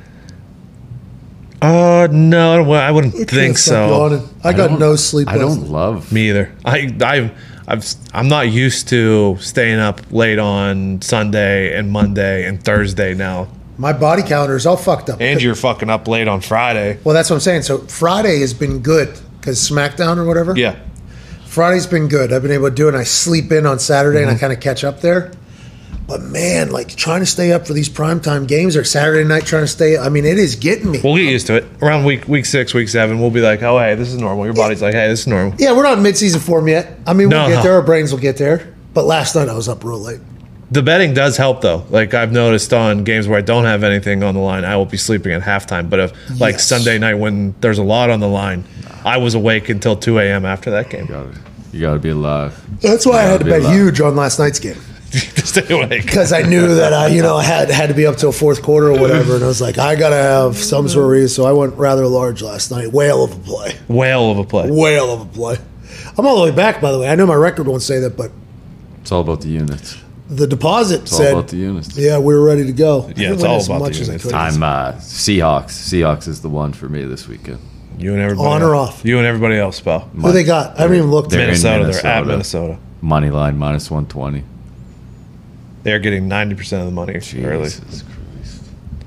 Uh, no, I don't- I wouldn't Can't think stop so. yawning. I got don't- no sleep. I last don't night. love Me either. I, I, I've, I'm not used to staying up late on Sunday and Monday and Thursday now. My body calendar is all fucked up. And you're fucking up late on Friday. Well, that's what I'm saying. So Friday has been good because SmackDown or whatever. Yeah. Friday's been good. I've been able to do it. And I sleep in on Saturday Mm-hmm. and I kind of catch up there. But man, like trying to stay up for these primetime games or Saturday night trying to stay. I mean, it is getting me. We'll get used to it. Around week week six, week seven, we'll be like, oh, hey, this is normal. Your body's like, hey, this is normal. Yeah, we're not in mid-season form yet. I mean, we'll No, get no. there. Our brains will get there. But last night I was up real late. The betting does help, though. Like, I've noticed on games where I don't have anything on the line, I will be sleeping at halftime. But if, like, Yes. Sunday night when there's a lot on the line, I was awake until two a.m. after that game. You gotta, you gotta be alive. That's why I had to Yeah, bet be alive. huge on last night's game. to stay awake. Because I knew that I, you know, I had had to be up till fourth quarter or whatever, and I was like, I gotta have some sort of reason. So I went rather large last night. Whale of a play. Whale of a play. Whale of a play. I'm all the way back, by the way. I know my record won't say that, but It's all about the units. the deposit It's all said, about the units. yeah, we were ready to go. I Yeah, didn't it's win all as about much the as I units. could. I'm uh, Seahawks. Seahawks is the one for me this weekend. You and everybody On or else. off? You and everybody else, pal. Who they got? I haven't even looked. They're in Minnesota. They're at Minnesota. Minnesota. Money line minus one twenty. They're getting ninety percent of the money early. Jesus Christ.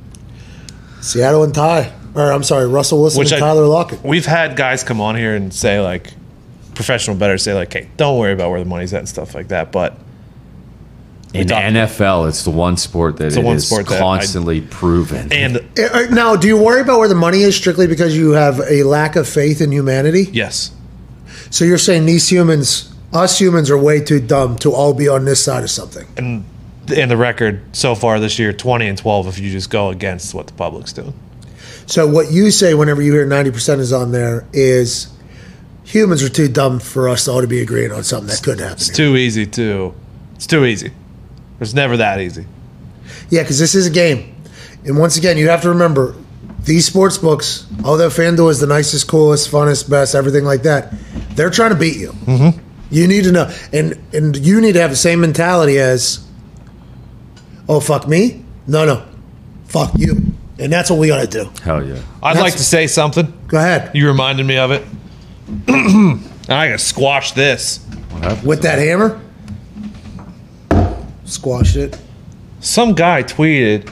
Seattle and Ty. Or I'm sorry, Russell Wilson Which and I- Tyler Lockett. We've had guys come on here and say, like, professional bettors say, like, hey, don't worry about where the money's at and stuff like that. But In talked- N F L, it's the one sport that the it one is sport that I- constantly proven. and Uh, Now, do you worry about where the money is strictly because you have a lack of faith in humanity? yes, So you're saying these humans, us humans, are way too dumb to all be on this side of something? and and the record so far this year, twenty and twelve. If you just go against what the public's doing, So what you say whenever you hear ninety percent is on there is humans are too dumb for us all to be agreeing on something that could happen. it's here. too easy to. It's too easy. It's never that easy. Yeah, because this is a game. And once again, you have to remember, these sports books, although FanDuel is the nicest, coolest, funnest, best, everything like that, they're trying to beat you. Mm-hmm. You need to know. And, and you need to have the same mentality as, oh, fuck me? No, no. Fuck you. And that's what we got to do. Hell yeah. I'd That's- like to say something. Go ahead. You reminded me of it. I gotta squash this. What happened? With that hammer, squash it. Some guy tweeted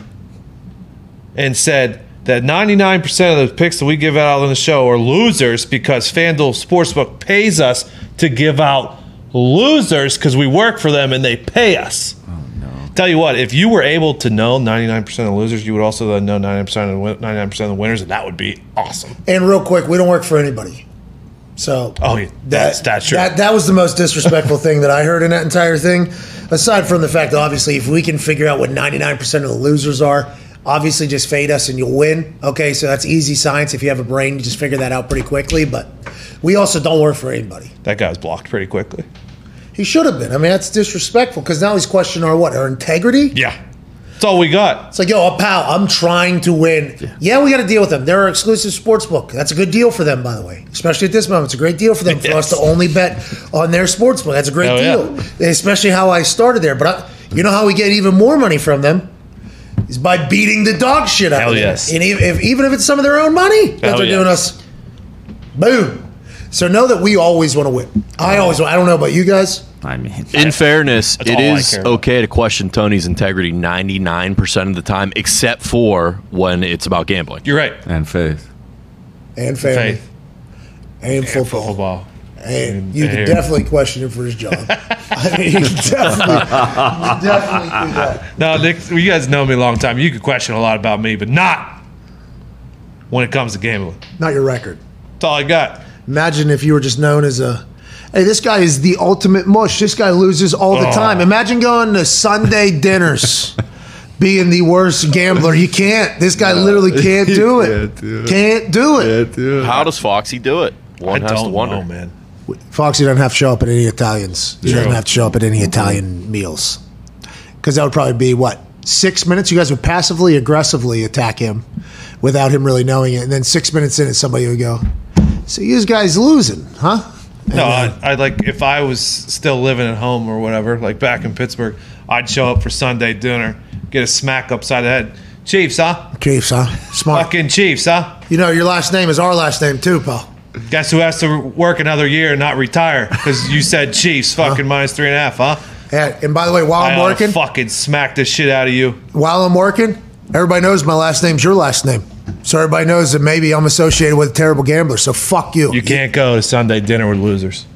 and said that ninety-nine percent of the picks that we give out on the show are losers because FanDuel Sportsbook pays us to give out losers because we work for them and they pay us. Oh, no. Tell you what, if you were able to know ninety-nine percent of the losers, you would also then know ninety-nine percent of the win- ninety-nine percent of the winners, and that would be awesome. And real quick, we don't work for anybody. So Oh, yeah, that's, that's true. That, that was the most disrespectful thing that I heard in that entire thing. Aside from the fact that obviously if we can figure out what ninety-nine percent of the losers are, obviously just fade us and you'll win. Okay, so that's easy science. If you have a brain, you just figure that out pretty quickly. But we also don't work for anybody. That guy was blocked pretty quickly. He should have been. I mean, that's disrespectful because now he's questioning our what? Our integrity? Yeah. That's all we got. It's like, yo, pal, I'm trying to win. Yeah, yeah we got to deal with them. They're our exclusive sports book. That's a good deal for them, by the way. Especially at this moment. It's a great deal for them for Yes. us to only bet on their sports book. That's a great Hell deal. yeah. Especially how I started there. But I, you know how we get even more money from them? Is by beating the dog shit out Hell of them. yes. And even if, even if it's some of their own money that Hell they're yeah. doing us. Boom. So know that we always want to win. I always want. I don't know about you guys. I mean, In fairness, That's it all I is care about. okay to question Tony's integrity ninety-nine percent of the time, except for when it's about gambling. You're right. and faith. And family. Faith. And football. Football. And you And could hair. definitely question him for his job. I mean, you could definitely, you could definitely do that. No, Nick, you guys know me a long time. You could question a lot about me, but not when it comes to gambling. Not your record. That's all I got. Imagine if you were just known as a, hey, this guy is the ultimate mush. This guy loses all the Oh. time. Imagine going to Sunday dinners, being the worst gambler. You can't. This guy literally can't do it. Can't do it. Can't do it. How does Foxy do it? One I has to don't wonder. know, man. Foxy doesn't have to show up at any Italians. He doesn't True. have to show up at any Italian meals. Because that would probably be, what, six minutes? You guys would passively, aggressively attack him without him really knowing it. And then six minutes in, somebody would go, so you guys losing, huh? And No, then- I, I'd like if I was still living at home or whatever, like back in Pittsburgh, I'd show up for Sunday dinner, get a smack upside the head. Chiefs, huh? Chiefs, huh? Smart. Fucking Chiefs, huh? You know, your last name is our last name too, pal. Guess who has to work another year and not retire? Because you said Chiefs, fucking minus three and a half, huh? Yeah, and by the way, while I I'm oughta working, fucking smack the shit out of you. while I'm working, everybody knows my last name's your last name. So everybody knows that maybe I'm associated with a terrible gambler. So fuck you. You can't go to Sunday dinner with losers.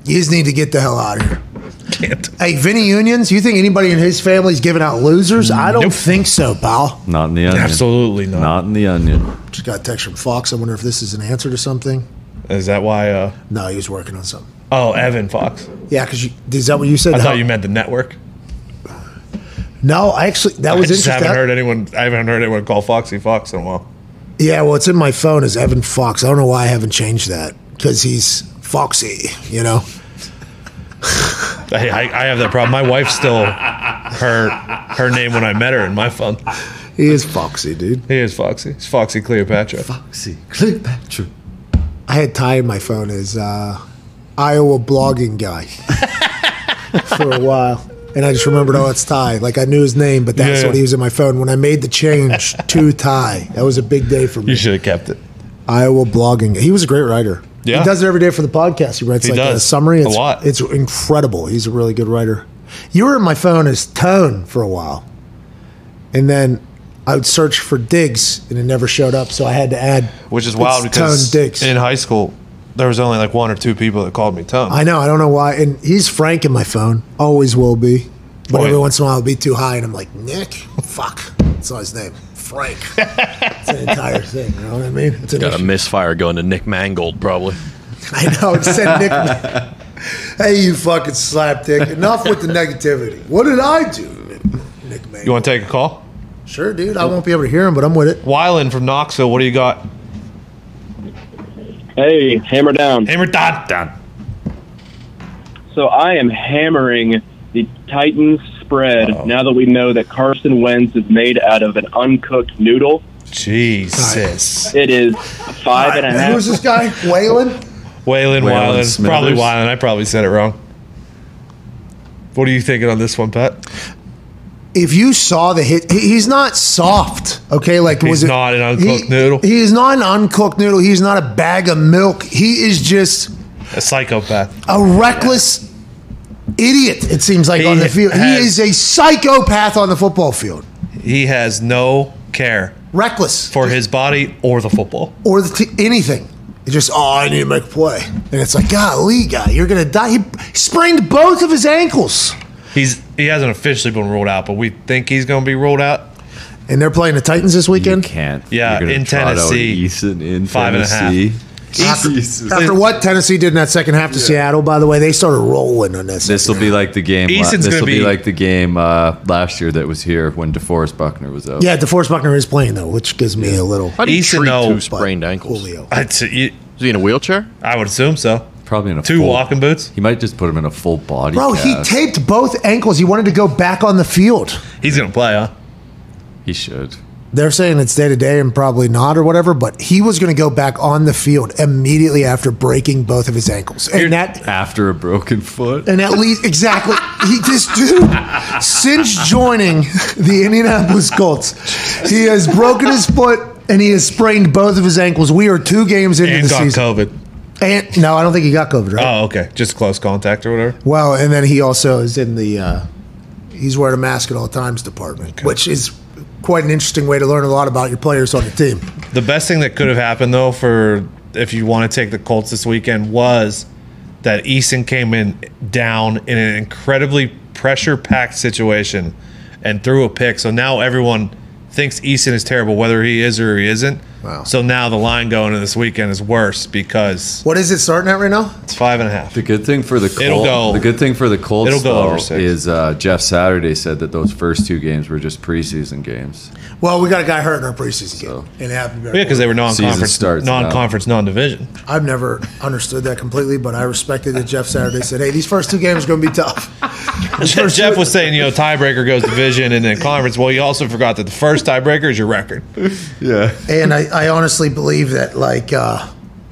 You just need to get the hell out of here. Can't. Hey, Vinny Unions, you think anybody in his family's giving out losers? I don't Nope. think so, pal. Not in the onion. Absolutely not. Not in the onion. Just got a text from Fox. I wonder if this is an answer to something. Is that why? Uh, No, he was working on something. oh, Evan Fox. Yeah, because is that what you said? I How- thought you meant the network. No, I actually, that was I just interesting. haven't heard anyone. I haven't heard anyone call Foxy Fox in a while. Yeah, well, it's in my phone as Evan Fox. I don't know why I haven't changed that because he's Foxy, you know? I, I, I have that problem. My wife still her her name when I met her in my phone. He is Foxy, dude. He is Foxy. It's Foxy Cleopatra. Foxy Cleopatra. I had Ty in my phone as uh, Iowa blogging guy for a while. And I just remembered, oh, it's Ty. Like, I knew his name, but that's Yeah. what he was in my phone. When I made the change to Ty, that was a big day for me. You should have kept it. Iowa blogging. He was a great writer. Yeah. He does it every day for the podcast. He writes He like a does. summary. A It's, lot. It's incredible. He's a really good writer. You were in my phone as Tone for a while. And then I would search for Diggs, and it never showed up, so I had to add Which is wild it's because Tone Diggs. in high school there was only like one or two people that called me Tone. I know. I don't know why. And he's Frank in my phone. Always will be. But Boy. every once in a while it'll be too high, and I'm like, Nick? Fuck. That's not his name. Frank. It's an entire thing. You know what I mean? It's an Got a issue. misfire going to Nick Mangold, probably. I know. It said Nick. Hey, you fucking slapdick. Enough with the negativity. What did I do? Nick Mangold. You want to take a call? Sure, dude. I won't be able to hear him, but I'm with it. Wyland from Knoxville. What do you got? Hey, hammer down. Hammer dot down. So I am hammering the Titans spread now that we know that Carson Wentz is made out of an uncooked noodle. Jesus. It is five and a And half. who's this guy? Waylon? Waylon, Waylon Wyland. Smithers. Probably Wyland. I probably said it wrong. What are you thinking on this one, Pat? If you saw the hit, he- he's not soft. Okay, like He's was it, not an uncooked he- noodle? He is not an uncooked noodle. He's not a bag of milk. He is just A psychopath. a reckless idiot. It seems like He on the field, he has- is a psychopath on the football field. He has no care Reckless for his body or the football. or the t- anything. It's just, oh, I need to make a play, and it's like, golly, guy, you're gonna die. He sprained both of his ankles, He's he hasn't officially been ruled out, but we think he's going to be ruled out. and they're playing the Titans this You weekend. can't. Yeah, You're gonna in trot out Tennessee, Eason in five and a half. Tennessee. After, Jesus. after what Tennessee did in that second half to Seattle, by the way, they started rolling on that. This will be like the game. Eason's This gonna will be, be- like the game uh, last year that was here when DeForest Buckner was out. Yeah, DeForest Buckner is playing though, which gives me a little. How do you Eason, treat no, two but sprained ankles? Julio. I'd say, you- Is he in a wheelchair? I would assume so. Probably in a Two full, walking boots. He might just put him in a full body. Bro, he cast. taped both ankles. He wanted to go back on the field. He's going to play, huh? He should. They're saying it's day to day and probably not or whatever, but he was going to go back on the field immediately after breaking both of his ankles. And that After a broken foot. and at least exactly he this dude since joining the Indianapolis Colts, he has broken his foot and he has sprained both of his ankles. We are two games into And the got season. COVID. And no, I don't think he got COVID, right? Oh, okay. Just close contact or whatever. Well, and then he also is in the uh, he's wearing a mask at all times department, which is quite an interesting way to learn a lot about your players on the team. The best thing that could have happened, though, for if you want to take the Colts this weekend, was that Eason came in down in an incredibly pressure-packed situation and threw a pick. So now everyone thinks Eason is terrible, whether he is or he isn't. Wow. So now the line going into this weekend is worse because What is it starting at right now? it's five and a half. The good thing for the Colts, It'll go- the good thing for the Colts it'll go though, over six. is uh, Jeff Saturday said that those first two games were just preseason games. Well, we got a guy hurt in our preseason So- game, and it happened. Yeah, because they were Season non-conference, starts now. non-conference, non-division. I've never understood that completely, but I respected that Jeff Saturday said, "Hey, these first two games are going to be tough." These first Jeff two- was saying, you know, tiebreaker goes division and then conference. Well, you also forgot that the first tiebreaker is your record. Yeah. and I, I honestly believe that, like, uh,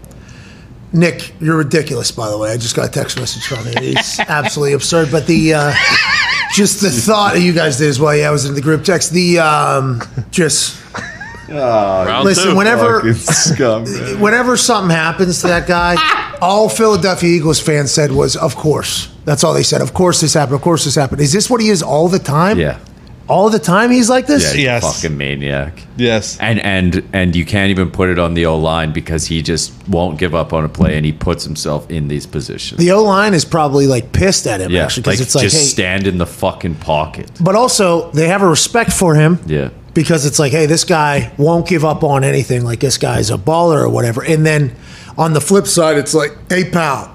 Nick, you're ridiculous. By the way, I just got a text message from him. He's absolutely absurd. But the uh, just the thought you guys did as well. Yeah, I was in the group text. The um, just Round listen. two. Whenever Fucking scum, man. whenever something happens to that guy, all Philadelphia Eagles fans said was, "Of course." That's all they said. Of course this happened. Of course this happened. Is this what he is all the time? Yeah. All the time he's like Yeah, this? he's Yes. a fucking maniac. Yes. And and and you can't even put it on the O line because he just won't give up on a play, and he puts himself in these positions. The O-line is probably like pissed at him, yeah, actually, like because it's like, just hey. stand in the fucking pocket. But also, they have a respect for him. Yeah. Because it's like, hey, this guy won't give up on anything. Like, this guy's a baller or whatever. And then on the flip side, it's like, hey, pal,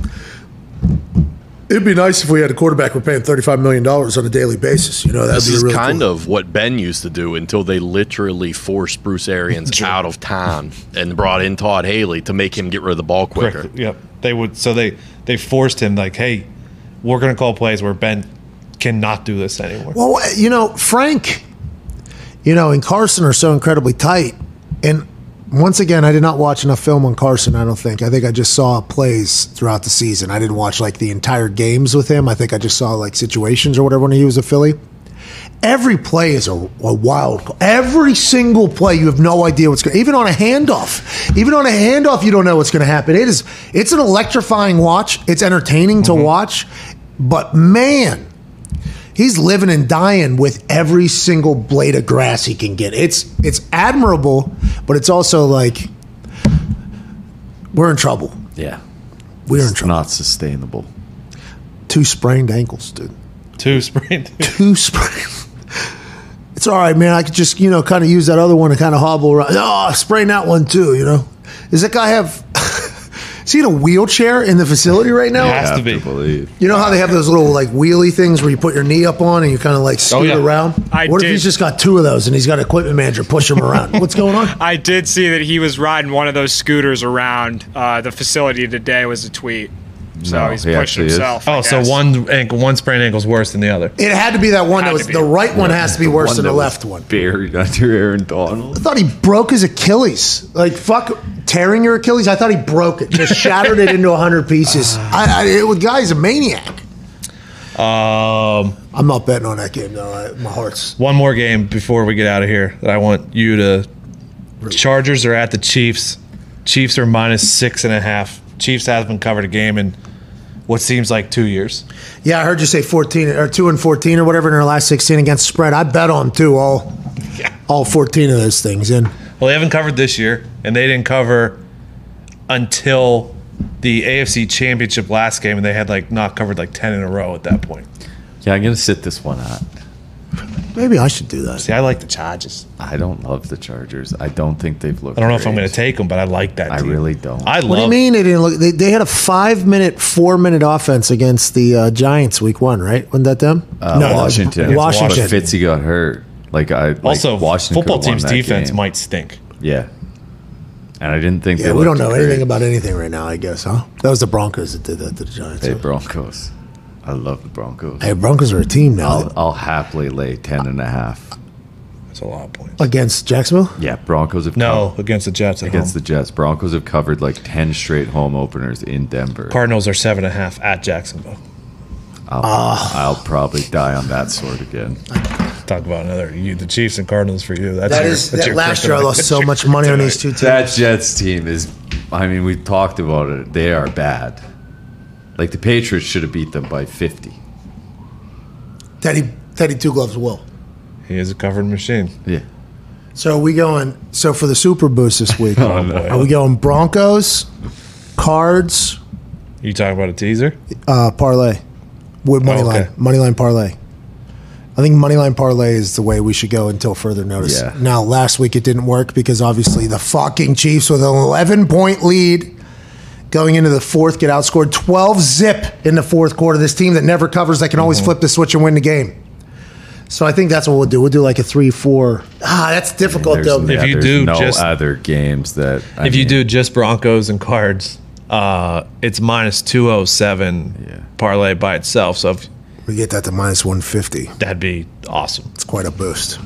it'd be nice if we had a quarterback we're paying thirty-five million dollars on a daily basis. You know, that'd This be is really kind cool. of what Ben used to do until they literally forced Bruce Arians out of town and brought in Todd Haley to make him get rid of the ball quicker. Correct. Yep. They would. So they they forced him like, hey, we're gonna call plays where Ben cannot do this anymore. Well, you know, Frank, you know, and Carson are so incredibly tight. And once again, I did not watch enough film on Carson, I don't think. I think I just saw plays throughout the season. I didn't watch like the entire games with him. I think I just saw like situations or whatever when he was a Philly. Every play is a, a wild. Every single play, you have no idea what's going to. Even on a handoff, even on a handoff, you don't know what's going to happen. It is. It's an electrifying watch. It's entertaining to watch, but man, he's living and dying with every single blade of grass he can get. It's it's admirable, but it's also like we're in trouble. Yeah. We're in It's trouble. not sustainable. Two sprained ankles, dude. Two sprained. Two sprained. It's all right, man. I could just, you know, kind of use that other one to kind of hobble around. Oh, I sprained that one too, you know. Does that guy have... Is he in a wheelchair in the facility right now? Yeah. Has I to have be. to believe. You know how they have those little like wheelie things where you put your knee up on and you kind of like scoot yeah. around? I what if did. he's just got two of those and he's got an equipment manager push him around? What's going on? I did see that he was riding one of those scooters around uh, the facility today. Was a tweet. So No, he's he pushing actually is. himself. I Oh, so guess. one ankle, one sprained ankle is worse than the other. It had to be that one Had that to was be. the right one has to be worse One than the that was left one. Buried under Aaron Donald. I thought he broke his Achilles. Like fuck tearing your Achilles. I thought he broke it, just shattered it into a hundred pieces. I, I it, guy's a maniac. Um, I'm not betting on that game though. I, my heart's one more game before we get out of here that I want you to. Chargers are at the Chiefs. Chiefs are minus six and a half. Chiefs haven't covered a game in what seems like two years. yeah. I heard you say fourteen or two and fourteen or whatever in their last sixteen against spread. I bet on them too. All all fourteen of those things. And Well, they haven't covered this year, and they didn't cover until the A F C Championship last game, and they had like not covered like ten in a row at that point. Yeah, I'm gonna sit this one out. maybe I should do that. See, I like the Chargers. I don't love the Chargers. I don't think they've looked. I don't know if I'm great. going to take them, but I like that I team. really don't. I What love. do you mean they didn't look? They, they had a five minute, four minute offense against the uh, Giants week one, right? Wasn't that them? Uh, that was Washington. Washington. But Fitzy got hurt. Like I like Also, Washington football could've won team's that defense game. might stink. Yeah. And I didn't think Yeah, they we don't looked know great. anything about anything right now, I guess, huh? That was the Broncos that did that to the Giants. Hey, huh? Broncos. I love the Broncos. Hey, Broncos are a team now I'll, I'll happily lay ten and a half. That's a lot of points. against Jacksonville. Yeah, Broncos have No, co- against the Jets at against home. the Jets. Broncos have covered like ten straight home openers in Denver. Cardinals are seven and a half at Jacksonville. I'll, I'll probably die on that sword again. Talk about another. You, the Chiefs and Cardinals for you. That's That your, is that's that your last year I kryptonite. lost so much money on these two teams. That Jets team is, I mean, we talked about it. They are bad. Like the Patriots should have beat them by fifty. Teddy Teddy Two Gloves will. He is a covered machine. Yeah. So are we going? So for the Super Boost this week, Oh, boy. are we going Broncos, Cards, You talking about a teaser? uh, parlay, with money Oh, okay. line, money line parlay? I think money line parlay is the way we should go until further notice. Yeah. Now, last week it didn't work because obviously the fucking Chiefs with an eleven point lead going into the fourth get outscored twelve zip in the fourth quarter. This team that never covers that can always Mm-hmm. flip the switch and win the game. So I think that's what we'll do. We'll do like a three four. Ah, that's difficult There's, though. If yeah, you there's do no just- other games that. I if you mean, do just Broncos and Cards, uh, it's minus two oh seven Yeah. parlay by itself. So if, We get that to minus one fifty. that'd be awesome. It's quite a boost.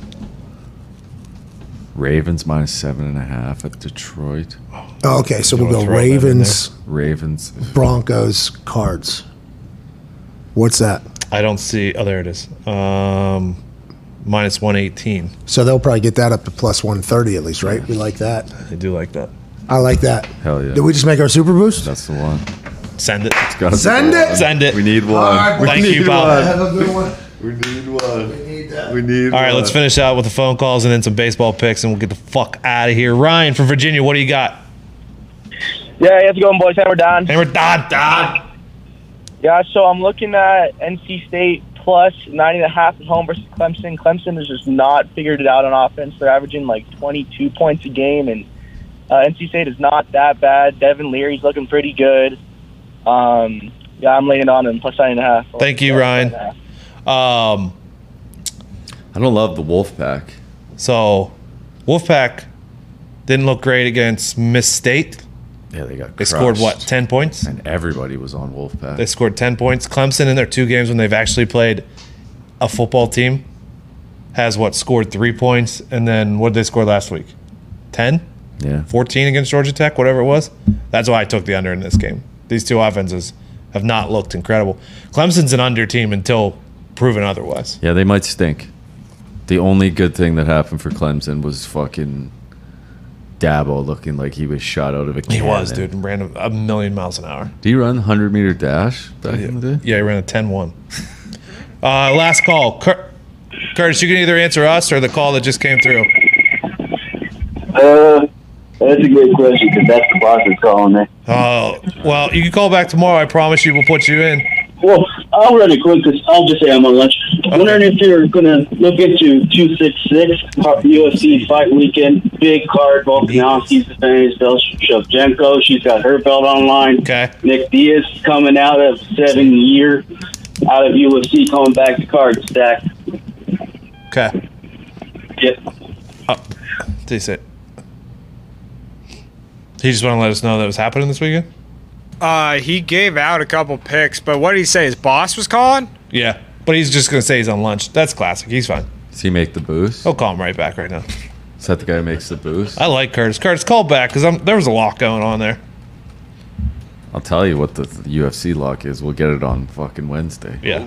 Ravens minus seven and a half at Detroit. Oh, okay, so You we'll wanna go throw them in Ravens, Ravens. Broncos, Cards. What's that? I don't see. Oh, there it is. Um, minus one eighteen. So they'll probably get that up to plus one thirty at least, right? We like that. I do like that. I like that. Hell yeah. Did we just make our super boost? That's the one. Send it. Gotta Send be the it! one. Send it. We need one. All right, we Thank need you, Bob. one. Have a good one. We need one. We need that. We need. All right, let's finish out with the phone calls and then some baseball picks, and we'll get the fuck out of here. Ryan from Virginia, what do you got? Yeah, how's it going, boys? Hammer Don. Hammer Don. Don. Yeah, so I'm looking at N C State plus nine and a half at home versus Clemson. Clemson has just not figured it out on offense. They're averaging like twenty-two points a game, and uh, N C State is not that bad. Devin Leary's looking pretty good. Um, yeah, I'm laying on him plus nine and a half. Thank you, Ryan. Um, I don't love the Wolfpack. So, Wolfpack didn't look great against Miss State. Yeah, they got They scored, crushed. what, ten points? And everybody was on Wolfpack. They scored ten points. Clemson, in their two games when they've actually played a football team, has, what, scored three points. And then what did they score last week? ten? Yeah. fourteen against Georgia Tech, whatever it was. That's why I took the under in this game. These two offenses have not looked incredible. Clemson's an under team until proven otherwise. Yeah, they might stink. The only good thing that happened for Clemson was fucking Dabo looking like he was shot out of a cannon. He was, dude. and Ran a million miles an hour. Do you run the hundred meter dash back Yeah, in the day? yeah he ran a ten one. uh, last call. Cur- Curtis, you can either answer us or the call that just came through. Uh, that's a great question because that's the boss that's calling me. Oh, well, you can call back tomorrow. I promise you we'll put you in. Well, I'll run it quick because I'll just say I'm on lunch. I'm wondering if you're going to look into two sixty-six U F C fight weekend. Big card. Volkanovski's defending his belt. Shevchenko, she's got her belt online. Okay. Nick Diaz coming out of seven year out of U F C coming back to card stack. Okay. Yep. Oh, decent. He just want to let us know that was happening this weekend? Uh, he gave out a couple picks, but what did he say? His boss was calling? Yeah. But he's just going to say he's on lunch. That's classic. He's fine. Does he make the boost? He'll call him right back right now. Is that the guy who makes the boost? I like Curtis. Curtis, call back because there was a lot going on there. I'll tell you what the, the U F C lock is. We'll get it on fucking Wednesday. Yeah.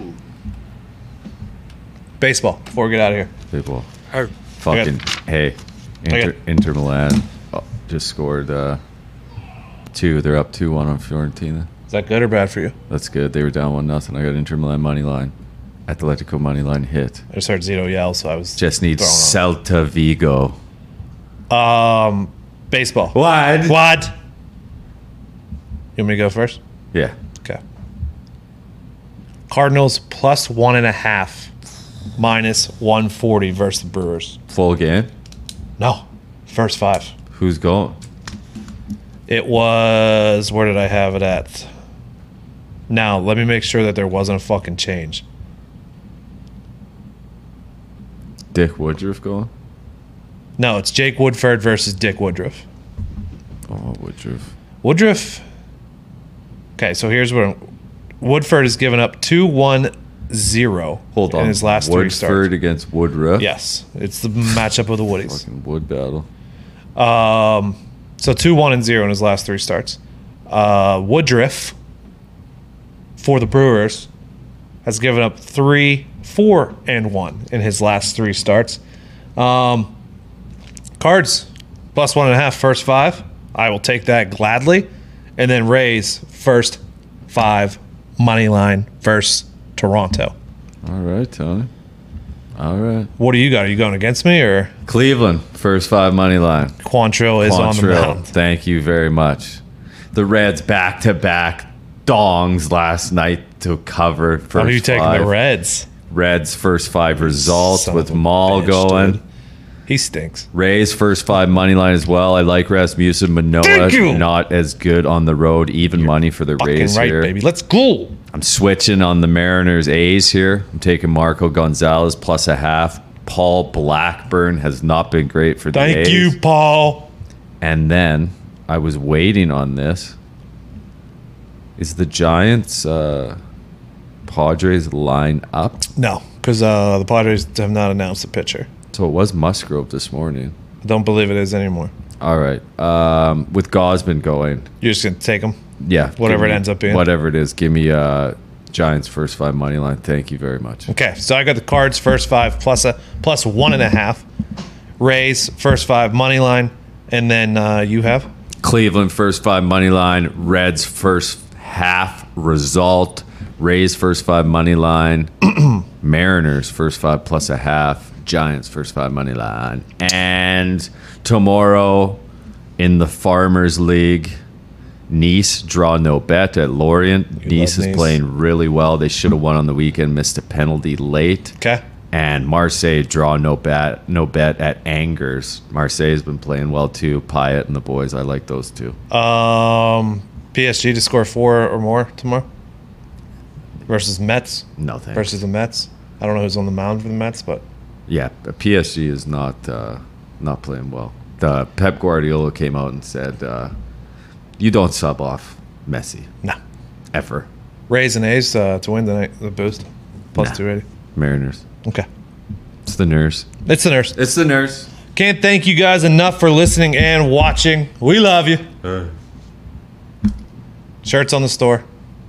Baseball, before we get out of here. People. Oh, Fucking, hey, Inter, got- Inter Milan oh, just scored uh, two. They're up two one on Fiorentina. Is that good or bad for you? That's good. They were down one nothing. I got Inter Milan money line. Atletico money line hit. I just heard Zito yell, so I was Just need throwing on. Celta Vigo. Um, baseball. What? What? You want me to go first? Yeah. Okay. Cardinals plus one and a half, minus one forty versus the Brewers. Full game. No, first five. Who's going? It was, where did I have it at? Now, let me make sure that there wasn't a fucking change. Dick Woodruff going? No, it's Jake Woodford versus Dick Woodruff. Oh, Woodruff. Woodruff. Okay, so here's what I'm, Woodford has given up two one zero Hold on. in his last three starts. Woodford against Woodruff? Yes, it's the matchup of the Woodies. Fucking Wood battle. Um, so two one and zero in his last three starts. Uh, Woodruff for the Brewers has given up three, four, and one in his last three starts. Um, Cards plus one and a half, first five. I will take that gladly, and then Rays first five money line versus Toronto. All right, Tony. All right. What do you got? Are you going against me or Cleveland, first five money line. Quantrill is on the Quantrill, mound? thank you very much. The Reds back-to-back dongs last night to cover first How are you taking five. the Reds? Reds first five results Son with of a Maul bitch, going. dude. He stinks. Rays first five money line as well. I like Rasmussen. Thank Manoah you. not as good on the road. Even money for the Fucking Rays right, here. baby. Let's go. I'm switching on the Mariners A's here. I'm taking Marco Gonzalez plus a half. Paul Blackburn has not been great for the Thank A's. you, Paul. And then I was waiting on this. Is the Giants uh, Padres line up? No, because uh, the Padres have not announced a pitcher. So it was Musgrove this morning. I don't believe it is anymore. All right. Um, with Gosman going, You're just going to take him? yeah. Whatever give it me- ends up being. Whatever it is. Give me uh, Giants first five money line. Thank you very much. Okay, so I got the Cards first five plus a plus one and a half. Rays first five money line, and then uh, you have Cleveland first five money line. Reds first half result. Rays first five money line. Mariners first five plus a half. Giants first five money line. And tomorrow in the Farmers League, Nice draw no bet at Lorient. Nice is Nice. playing really well. They should have won on the weekend, missed a penalty late. Okay. And Marseille draw no bet no bet at Angers. Marseille has been playing well too. Payet and the boys, I like those two. Um, P S G to score four or more tomorrow versus Mets. No thanks. Versus the Mets. I don't know who's on the mound for the Mets, but Yeah, but P S G is not uh, not playing well. The Pep Guardiola came out and said, uh, "You don't sub off Messi, no. ever." Rays and A's uh, to win tonight. The boost plus Nah. two eighty. Mariners. Okay. It's the nurse. It's the nurse. It's the nurse. Can't thank you guys enough for listening and watching. We love you. Shirts on the store.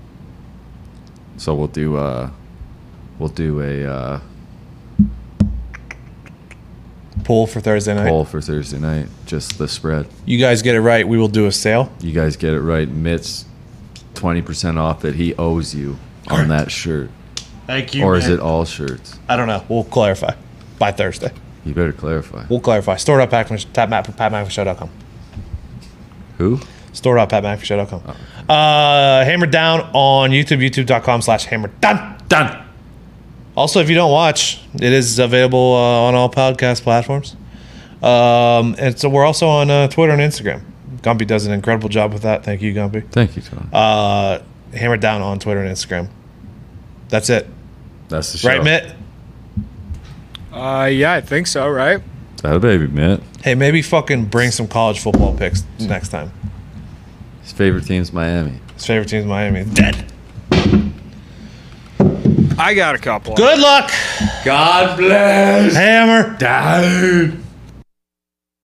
So we'll do uh, we'll do a uh, Pool for Thursday night. poll for Thursday night. Just the spread. You guys get it right. We will do a sale. You guys get it right. Mitt's twenty percent off that he owes you on that shirt. Thank you. Or is it all shirts? I don't know. We'll clarify by Thursday. You better clarify. We'll clarify. Store dot pat mcafee show dot com. Who? Store dot pat mcafee show dot com. Uh, hammer down on YouTube, youtube dot com slash hammer down. Done. Also, if you don't watch, it is available uh, on all podcast platforms. Um, and so we're also on uh, Twitter and Instagram. Gumpy does an incredible job with that. Thank you, Gumpy. Thank you, Tony. Uh, hammer down on Twitter and Instagram. That's it. That's the show. Right, Mitt? Uh, yeah, I think so, right? That baby, Mitt. Hey, maybe fucking bring some college football picks next time. His favorite team's Miami. His favorite team's Miami. Dead. I got a couple. Good luck. God bless. Hammer. Down.